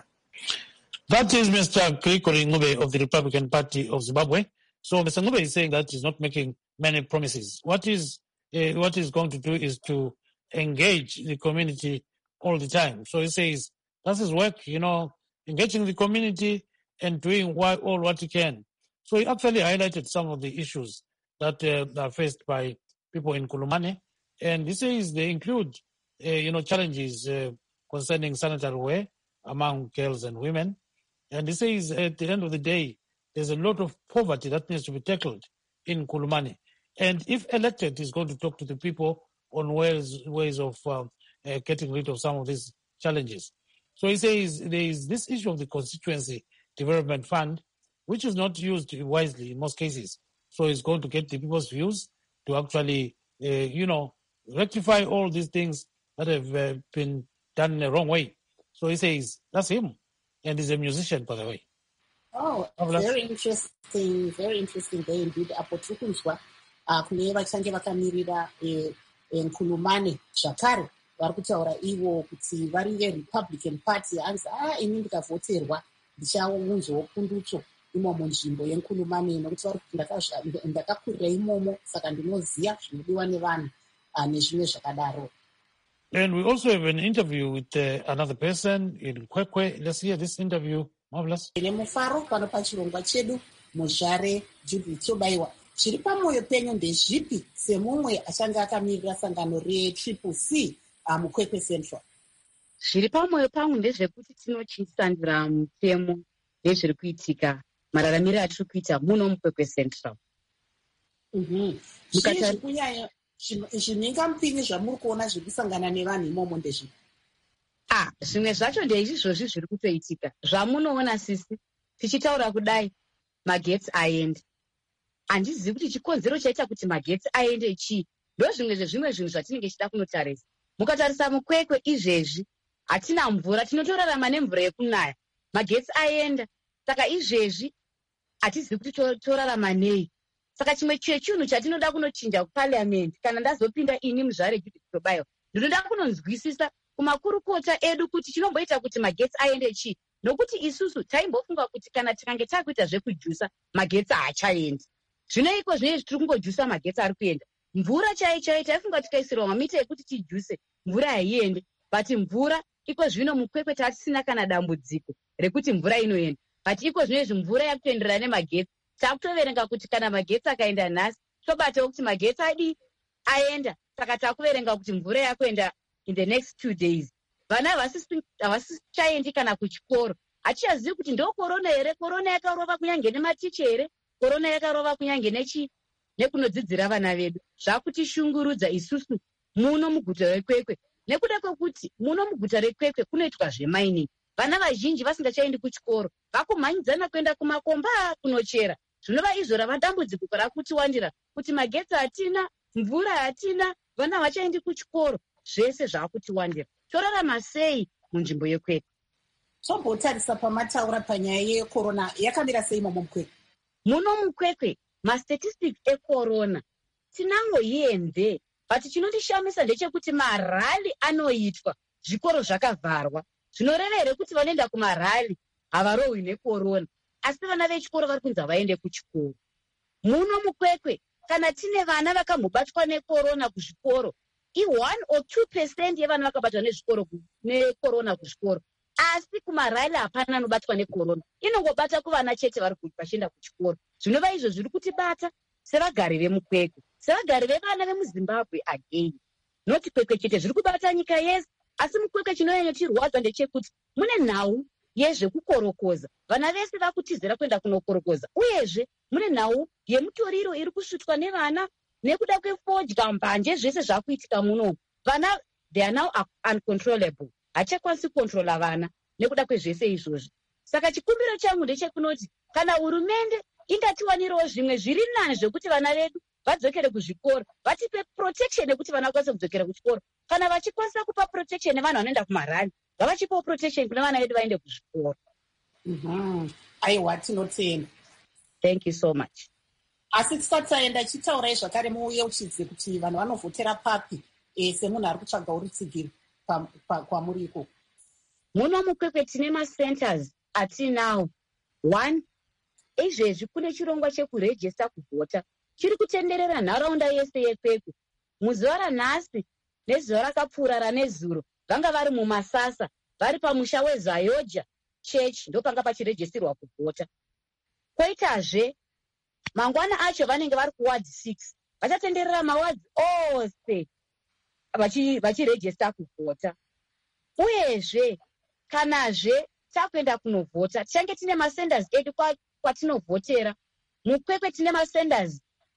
That is Mr. Gregory Ngube of the Republican Party of Zimbabwe. So Mr. Ngube is saying that he's not making many promises. What he's going to do is to engage the community all the time. So he says that's his work, engaging the community and doing all what he can. So he actually highlighted some of the issues that are faced by people in Kulumane. And he says they include, challenges concerning sanitary wear among girls and women. And he says at the end of the day, there's a lot of poverty that needs to be tackled in Kulumane. And if elected, he's going to talk to the people on ways of getting rid of some of these challenges. So he says there is this issue of the Constituency Development Fund, which is not used wisely in most cases. So he's going to get the people's views to actually, rectify all these things that have been done in the wrong way. So he says, that's him. And he's a musician, by the way. Oh, very interesting day indeed. Apotukunzwa kune vachange vakamirira Nkulumane zvakare vari kutaura ivo kuti vari veRepublican Party anzi ini ndikavhoterwa ndichaunzwawo pundutso imomo nzvimbo yeNkulumane nokuti vari kuti ndakakurira imomo saka ndinoziva zvinodiwa nevanhu nezvimwe zvakadaro. And we also have an interview with another person in Kwekwe. Let's hear this interview. Marvelous. Nemufaro pano pachirongwa chedu muzvare Judith Chobaiwa. Zviri pamwoyo penyu ndezvipi semumwe achange akamirira sangano reCCC muKwekwe Central? Zviri pamwoyo pangu ndezvekuti tinochisandira mutemo nezviri kuitika mararamiro atiri kuita muno muKwekwe Central. Kunyanya zvinengamupini zvamuri kuona zviri kusangana nevanhu imomo ndezvipi? Zvimwe zvacho ndeizvizvozvi zviri kutoitika zvamunoona sisi tichitaura kudai magetsi aende. Handizivi kuti chikonzero chaita kuti magetsi aende chii. Ndozvimwe zvezvimwe zvinhu zvatinenge tichida kunotarisa. Mukatarisa muKwekwe izvezvi hatina mvura, tinotorarama nemvura yekunaya. Magetsi aenda, saka izvezvi hatizivi kuti torarama nei. Saka chimwe chinhu chatinoda kunochinja kuParliament kana ndazopinda ini muzvare Judith Chobaiwa, ndinoda kunonzwisisa kumakurukota edu kuti chinomboita kuti magetsi aende chii. Nokuti isusu taimbofunga kuti kana tikange takuita zvekujusa magetsi haachaendi. Zvino iko zvinezvi tiri kungojusa magetsi ari kuenda. Mvura chaiyo taifunga tikaisirwa mamita ekuti tijuse mvura haiende. But mvura iko zvino muKwekwe tatisina kana dambudziko rekuti mvura inoenda. But iko zvinezvi mvura yakutoenderana nemagetsi. Takutoverenga kuti kana magetsi akaenda nhasi tobatawo kuti magetsi aenda saka takuverenga kuti mvura yakuenda in the next 2 days. Vana havasichaendi kana kuchikoro. Hachichazivi kuti ndo korona here, korona yakarova kunyange nematicha here, korona yakarova kunyange nekunodzidzira vana vedu. Zvakutishungurudza isusu muno muguta reKwekwe, nekuda kwekuti muno muguta reKwekwe kunoitwa zvemining. Vana vazhinji vasingachaendi kuchikoro, vakumhanyidzana kuenda kumakomba kunochera. Zvinova izvo rava dambudziko rakutiwandira kuti magetsi hatina, mvura hatina, vana vachaendi kuchikoro. Zvese zvakutiwandira. Torarama sei munzvimbo yeKwekwe? Tombotarisa pamataura panyaya yekorona yakamira sei muMukwekwe? Muno muKwekwe mastatistics ekorona tinango yende, but chinondishamisa ndechekuti marali anoitwa, zvikoro zvakavharwa. Zvinoreva here kuti vanoenda kumarali havarohwi nekorona, asi vana vechikoro vari kunzi vaende kuchikoro. Muno muKwekwe kana tine vana vakambobatwa nekorona kuzvikoro, i1 or 2% yevana vakabatwa nekorona kuzvikoro, asi kumarali hapana anobatwa nekorona. Inongobata kuvana chete vari vachienda kuchikoro. Zvinova izvo zviri kutibata sevagari vemuKwekwe, sevagari vevana vemuZimbabwe again. Noti Kwekwe chete zviri kubata nyika yese, asi muKwekwe chinonyanya chirwadza ndechekuti mune nhau yezvekukorokoza. Vana vese vakutizira kuenda kunokorokoza. Uyezve mune nhau yemutoriro iri kusvutwa nevana nekuda kwefodya, mbanje, zvese zvakuitika muno. Vana they are now uncontrollable. Hachakwanisi kukontrola vana nekuda kwezvese izvozvi. Saka chikumbiro changu ndechekunoti kana hurumende ingatiwanirawo zvimwe zviri nani zvekuti vana vedu vadzokere kuzvikoro, vatipe protection yekuti vana vakwanise kudzokera kuchikoro. Kana vachikwanisa kupa protection nevanhu vanoenda kumarani, ngavachipawo protection kune vana vedu vaende kuzvikoro. Aiwa, tinotenda. Thank you so much. Asi tisati taenda, chitaurai zvakare muyeuchidze kuti vanhu vanovhotera papi semunhu ari kutsvaga rutsigiro kwamuri ikoko. Muno muKwekwe tine macenters atinawo. 1, izvezvi kune chirongwa chekurejista kuvhota chiri kutenderera nharaunda yese yeKwekwe. Muzuva ranhasi nezuva rakapfuura ranezuro vanga vari mumasasa, vari pamusha weZayoja Church, ndopanga pachirejistirwa kuvhota. Koitazve mangwana acho vanenge vari kuward 6, vachatenderera mawards ose vachirejista kuvhota. Uyezve kanazve takuenda kunovhota, tichange tine masenders edu kwatinovhotera. muKwekwe tine masenders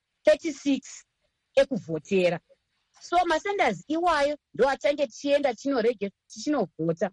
36 ekuvhotera. So masenders iwayo ndo atange tichienda tichinovhota.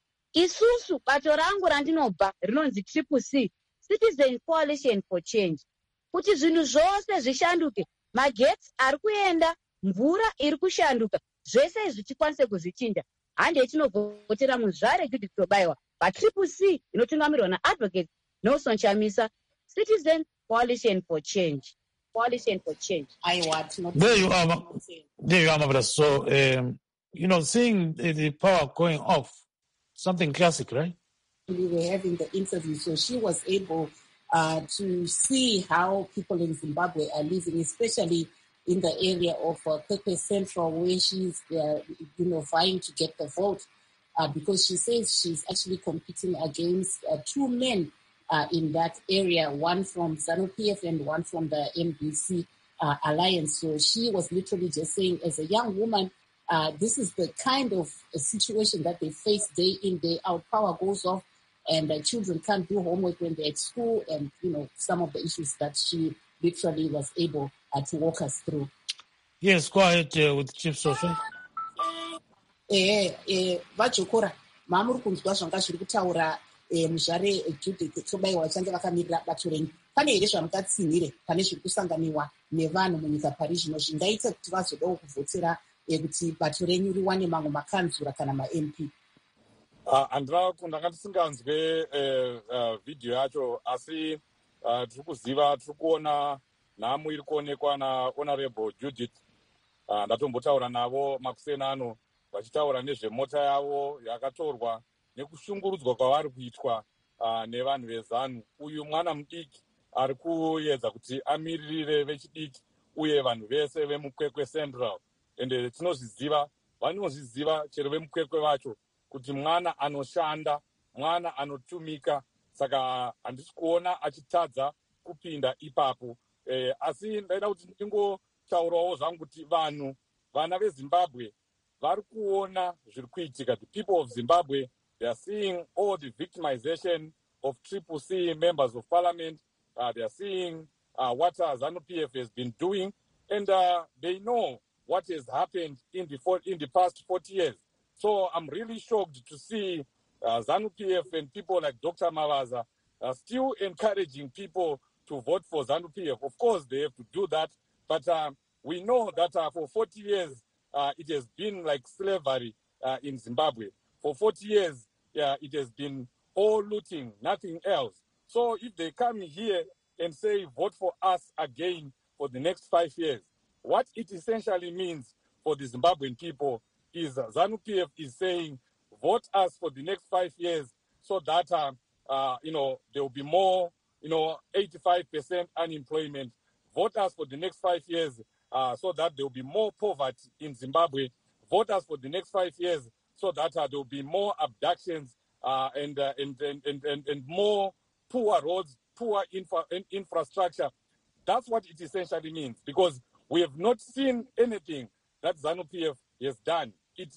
Isusu bato rangu randinobva rinonzi CCC, Citizen Coalition for Change, kuti zvinhu zvose zvishanduke, magetsi ari kuenda, mvura iri kushanduka, zvese izvi tikwanise kuzvichinja. Handi yetinovhotera muZvare Judith Tobaiwa, paCCC inotungamirirwa naAdvocate Nelson Chamisa, Citizen Coalition for Change. Coalition for Change. There you are, Marvelous. So, seeing the power going off, something classic, right? We were having the interview, so she was able to see how people in Zimbabwe are living, especially in the area of Kwekwe Central, where she's, vying to get the vote, because she says she's actually competing against 2 men in that area, one from ZANU-PF and one from the MBC Alliance. So she was literally just saying, as a young woman, this is the kind of situation that they face day in, day out. Power goes off and children can't do homework when they're at school, and, some of the issues that she literally was able to walk us through. Yes, go ahead with Chief Sophie. Vajokora, mamuri kunzwa zvanga zviri kutaura muZvare Judith Tobaiwa vachange vakamirira bato renyu. Pane here zvamungatsinhire pane zviri kusanganiwa nevanhu munyika pari zvino zvingaita kuti vazodawo kuvhotera kuti bato renyu riwane mamwe makanzura kana maMP? Handina ndanga ndisinganzwe vhidhiyo yacho, asi tiri kuziva, tiri kuona nhamu iri kuonekwa naHonorable Judith. Ndatombotaura navo makuseni ano vachitaura nezvemota yavo yakatorwa nekushungurudzwa kwavari kuitwa nevanhu veZANU. Uyu mwana mudiki ari kuedza kuti amiririre vechidiki uye vanhu vese vemuKwekwe Central. Ende tinozviziva, vanozviziva chero vemuKwekwe vacho kuti mwana anoshanda, mwana anotumika. Saka handisi kuona achitadza kupinda ipapo. Asi ndaida kuti ndingotaurawo zvangu kuti vanhu vana vezimbabwe vari kuona zviri kuitika. The people of Zimbabwe, they are seeing all the victimization of CCC members of parliament. They are seeing what ZANU-PF has been doing, and they know what has happened in the past 40 years. So I'm really shocked to see ZANU-PF and people like Dr. Mavaza still encouraging people to vote for ZANU-PF. Of course, they have to do that, but we know that for 40 years, it has been like slavery in Zimbabwe. For 40 years, it has been all looting, nothing else. So if they come here and say, vote for us again for the next 5 years, what it essentially means for the Zimbabwean people is ZANU-PF is saying, vote us for the next 5 years so that, there will be more, 85% unemployment. Vote us for the next 5 years so that there will be more poverty in Zimbabwe. Vote us for the next 5 years so that there will be more abductions and more poor roads, poor infrastructure. That's what it essentially means, because we have not seen anything that ZANU-PF has done.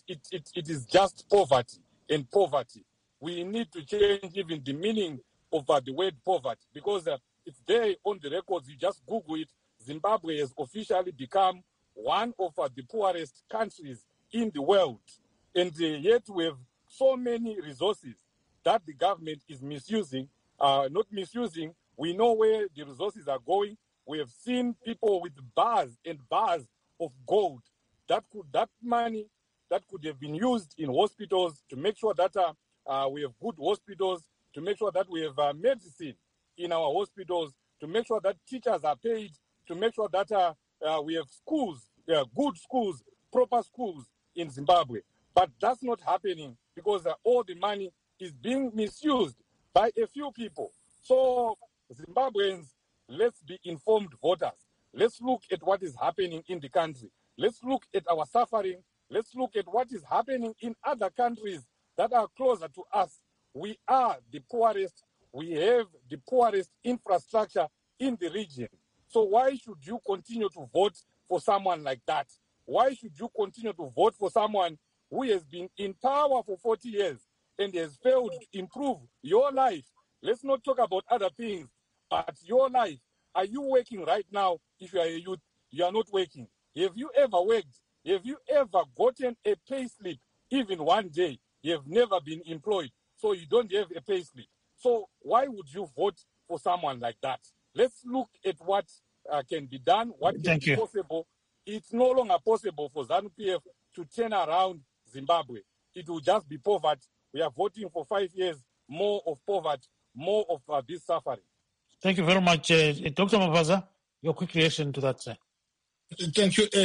It is just poverty and poverty. We need to change even the meaning of the word poverty, because it's there on the records. You just Google it. Zimbabwe has officially become one of the poorest countries in the world. And yet we have so many resources that the government is misusing. Not misusing. We know where the resources are going. We have seen people with bars and bars of gold. That money that could have been used in hospitals to make sure that we have good hospitals, to make sure that we have medicine in our hospitals, to make sure that teachers are paid, to make sure that we have schools, good schools, proper schools in Zimbabwe. But that's not happening because all the money is being misused by a few people. So Zimbabweans, let's be informed voters. Let's look at what is happening in the country. Let's look at our suffering. Let's look at what is happening in other countries that are closer to us. We are the poorest. We have the poorest infrastructure in the region. So why should you continue to vote for someone like that? Why should you continue to vote for someone who has been in power for 40 years and has failed to improve your life? Let's not talk about other things, but your life. Are you working right now? If you are a youth, you are not working. Have you ever worked? Have you ever gotten a pay slip, even one day? You have never been employed, so you don't have a pay slip. So why would you vote for someone like that? Let's look at what can be done, what can be possible. It's no longer possible for ZANU-PF to turn around Zimbabwe. It will just be poverty. We are voting for 5 years, more of poverty, more of this suffering. Thank you very much. Dr. Mavaza, your quick reaction to that, sir. Thank you.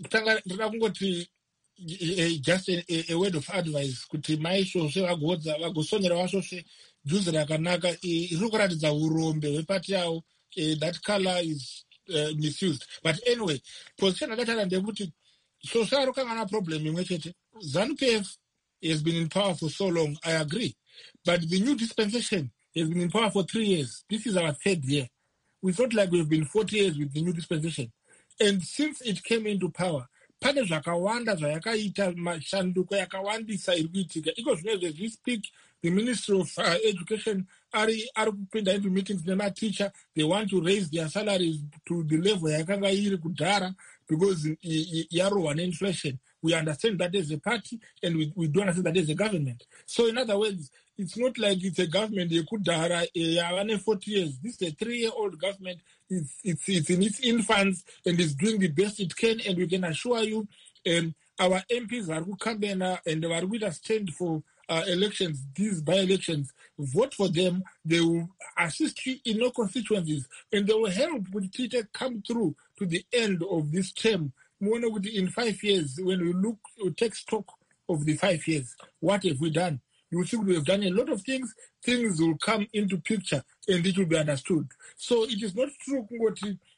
Just a word of advice kuti maishoshe vagosonyera vashoshe juzi rakanaka iri kuratidza urombe hwepati yavo. That color is misused. But anyway, position yakatara ndekuti shoshe ari kangana problem imwe chete. ZANU-PF has been in power for so long, I agree. But the new dispensation has been in power for 3 years. This is our 3rd year. We felt like we've been 40 years with the new dispensation. And since it came into power, pane zvakawanda zvayakaita mashanduko yakawandisa iri kuitika. Iko zvino as we speak, the Ministry of Education ari kupinda into meetings nema-teacher. They want to raise their salaries to the level yakanga iri kudhara because yarohwa ne-inflation. We understand that as a party and we don't understand that as a government. So in other words, it's not like it's a government yekudhara yavane 40 years. This is a 3-year-old government. It's in its infants and is doing the best it can. And we can assure you, our MPs are kukambena and are with us stand for elections, these by-elections. Vote for them. They will assist you in your constituencies and they will help with Twitter come through to the end of this term. In 5 years, when we take stock of the 5 years, what have we done? You think we have done a lot of things. Things will come into picture and it will be understood. So it is not true what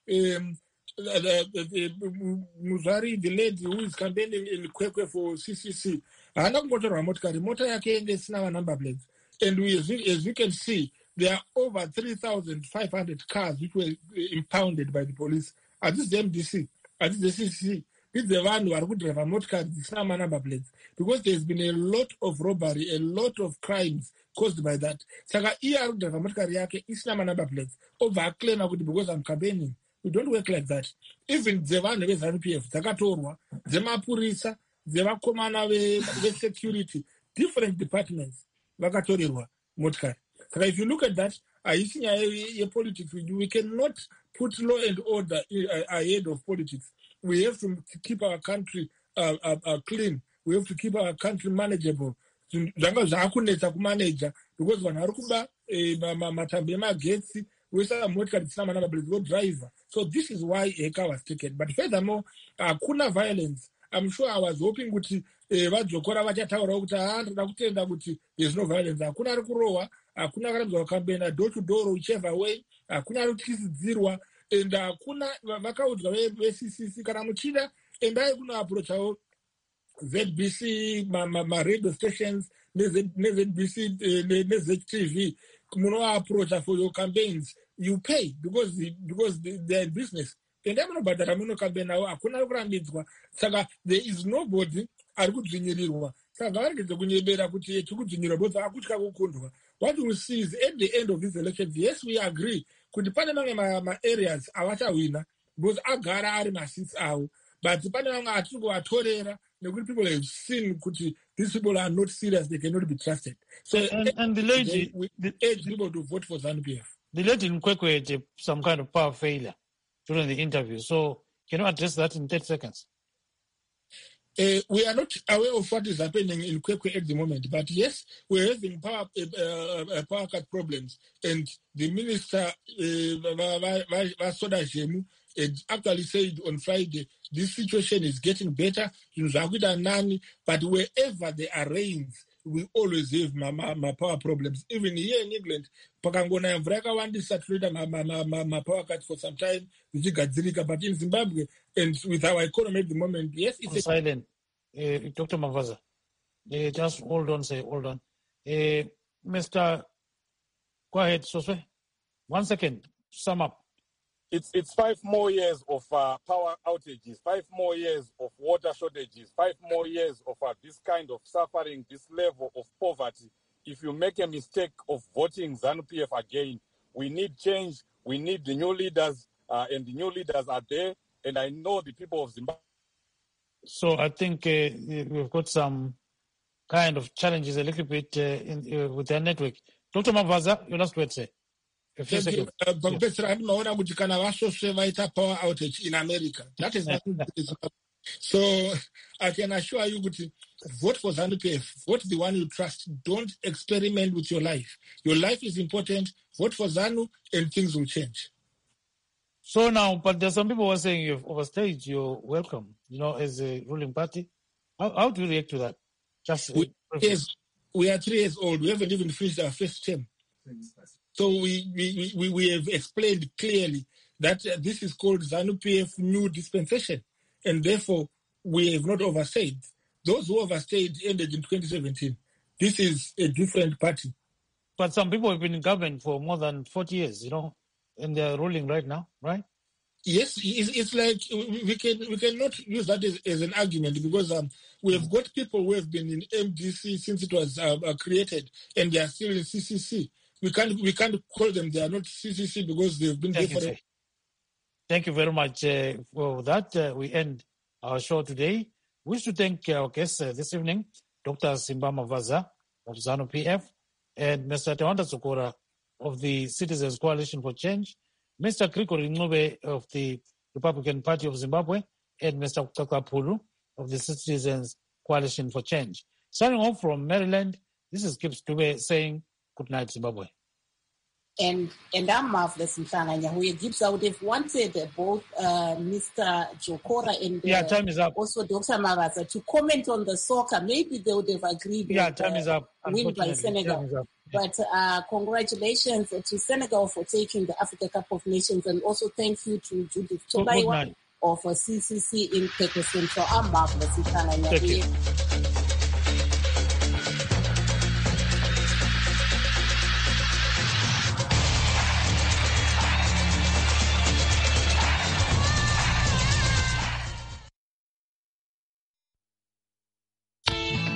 Muzari, the lady who is campaigning in Kwekwe for CCC, number plates. And as you can see, there are over 3,500 cars which were impounded by the police. At this MDC, at the CCC, idze vanhu vari kudriva motikari dzisina manumber plates, because there's been a lot of robbery, a lot of crimes caused by that. Saka iye ari kudriva motikari yake isina manumber plates, obva aclaima kuti because I'm campaigning. We don't work like that. Even dzevanhu veZANU-PF dzakatorwa, dzemapurisa, dzevakomana vesecurity, different departments vakatorerwa motikari. Saka if you look at that, haisi nyaya yepolitics. We cannot put law and order ahead of politics. We have to keep our country clean. We have to keep our country manageable. Zvanga zvakunetsa kumanager because vanhu vari kuba matambo emagetsi wesa motikari dzisina manumber plates vodriver. So this is why Heka was taken. But furthermore, hakuna violence. I'm sure I was hoping kuti vadzokora vachataura kuti ndoda kutenda kuti there's no violence. Hakuna ari kurohwa, hakuna akarambwa kukambena door to door whichever way, hakuna ari kutyisidzirwa, and hakuna vakaudzwa veCCC kana muchida endai kunoapproachawo ZBC, radio stations, neZBC, neZTV, munoapproacha for your campaigns. You pay because they're in business. And saka there is nobody ari kudzvinyirirwa. Saka varigedze kunyebera kuti tikudzvinyirwa because akutya kukundwa. What we see is at the end of this election, yes, we agree kuti pane mamwe areas avachawina because agara ari maseats avo, but pane mamwe atiri kuvatorera nekuti people have seen kuti these people are not serious, they cannot be trusted. So and the lady, we urge people to vote for ZANU-PF. The lady in Kwekwe had some kind of power failure during the interview. So can you address that in 30 seconds? We are not aware of what is happening in Kwekwe at the moment, but yes, we're having power cut problems. And the minister, Vasoda Jemu, actually said on Friday, this situation is getting better, but wherever there are rains, we always have my power problems. Even here in England, pakangona mvura yakawandisa toita my power cuts for some time, but in Zimbabwe, and with our economy at the moment, yes, it's silent. Dr. Mavaza, just hold on. Mr. Go ahead, Soswe. 1 second, sum up. It's 5 more years of power outages, 5 more years of water shortages, 5 more years of this kind of suffering, this level of poverty. If you make a mistake of voting ZANU-PF again, we need change, we need the new leaders, and the new leaders are there, and I know the people of Zimbabwe. So I think we've got some kind of challenges a little bit with their network. Dr. Mavaza, your last word, sir. Professor, kuti kana vasvosve vaita power outage in America. That is nothing. So I can assure you, vote for ZANU-PF. Vote the one you trust. Don't experiment with your life. Your life is important. Vote for ZANU and things will change. So now, but there's some people who are saying you've overstayed your welcome, as a ruling party. How do you react to that? We are 3 years old. We haven't even finished our first term. So we have explained clearly that this is called ZANU-PF new dispensation, and therefore we have not overstayed. Those who overstayed ended in 2017. This is a different party. But some people have been in government for more than 40 years, and they're ruling right now, right? Yes, it's like we cannot use that as an argument because we have got people who have been in MDC since it was created, and they are still in CCC. We can't call them. They are not CCC because they've been there for. Thank you very much for that. We end our show today. We wish to thank our guests this evening, Dr. Simba Mavaza of ZANU-PF and Mr. Tewanda Sokora of the Citizens Coalition for Change, Mr. Grigori Ncube of the Republican Party of Zimbabwe, and Mr. Kakaphulu of the Citizens Coalition for Change. Signing off from Maryland, this is Gibbs Dube saying good night, Zimbabwe. And I'm Marvelous Mhlanga, who Gibbs, I would have wanted both Mr. Jokora and time is up. Also Dr. Mavaza to comment on the soccer. Maybe they would have agreed with time is up. Win by Senegal. But congratulations to Senegal for taking the Africa Cup of Nations, and also thank you to Judith Tolaiwa of CCC in Peterson. So I'm Marvelous Mhlanga.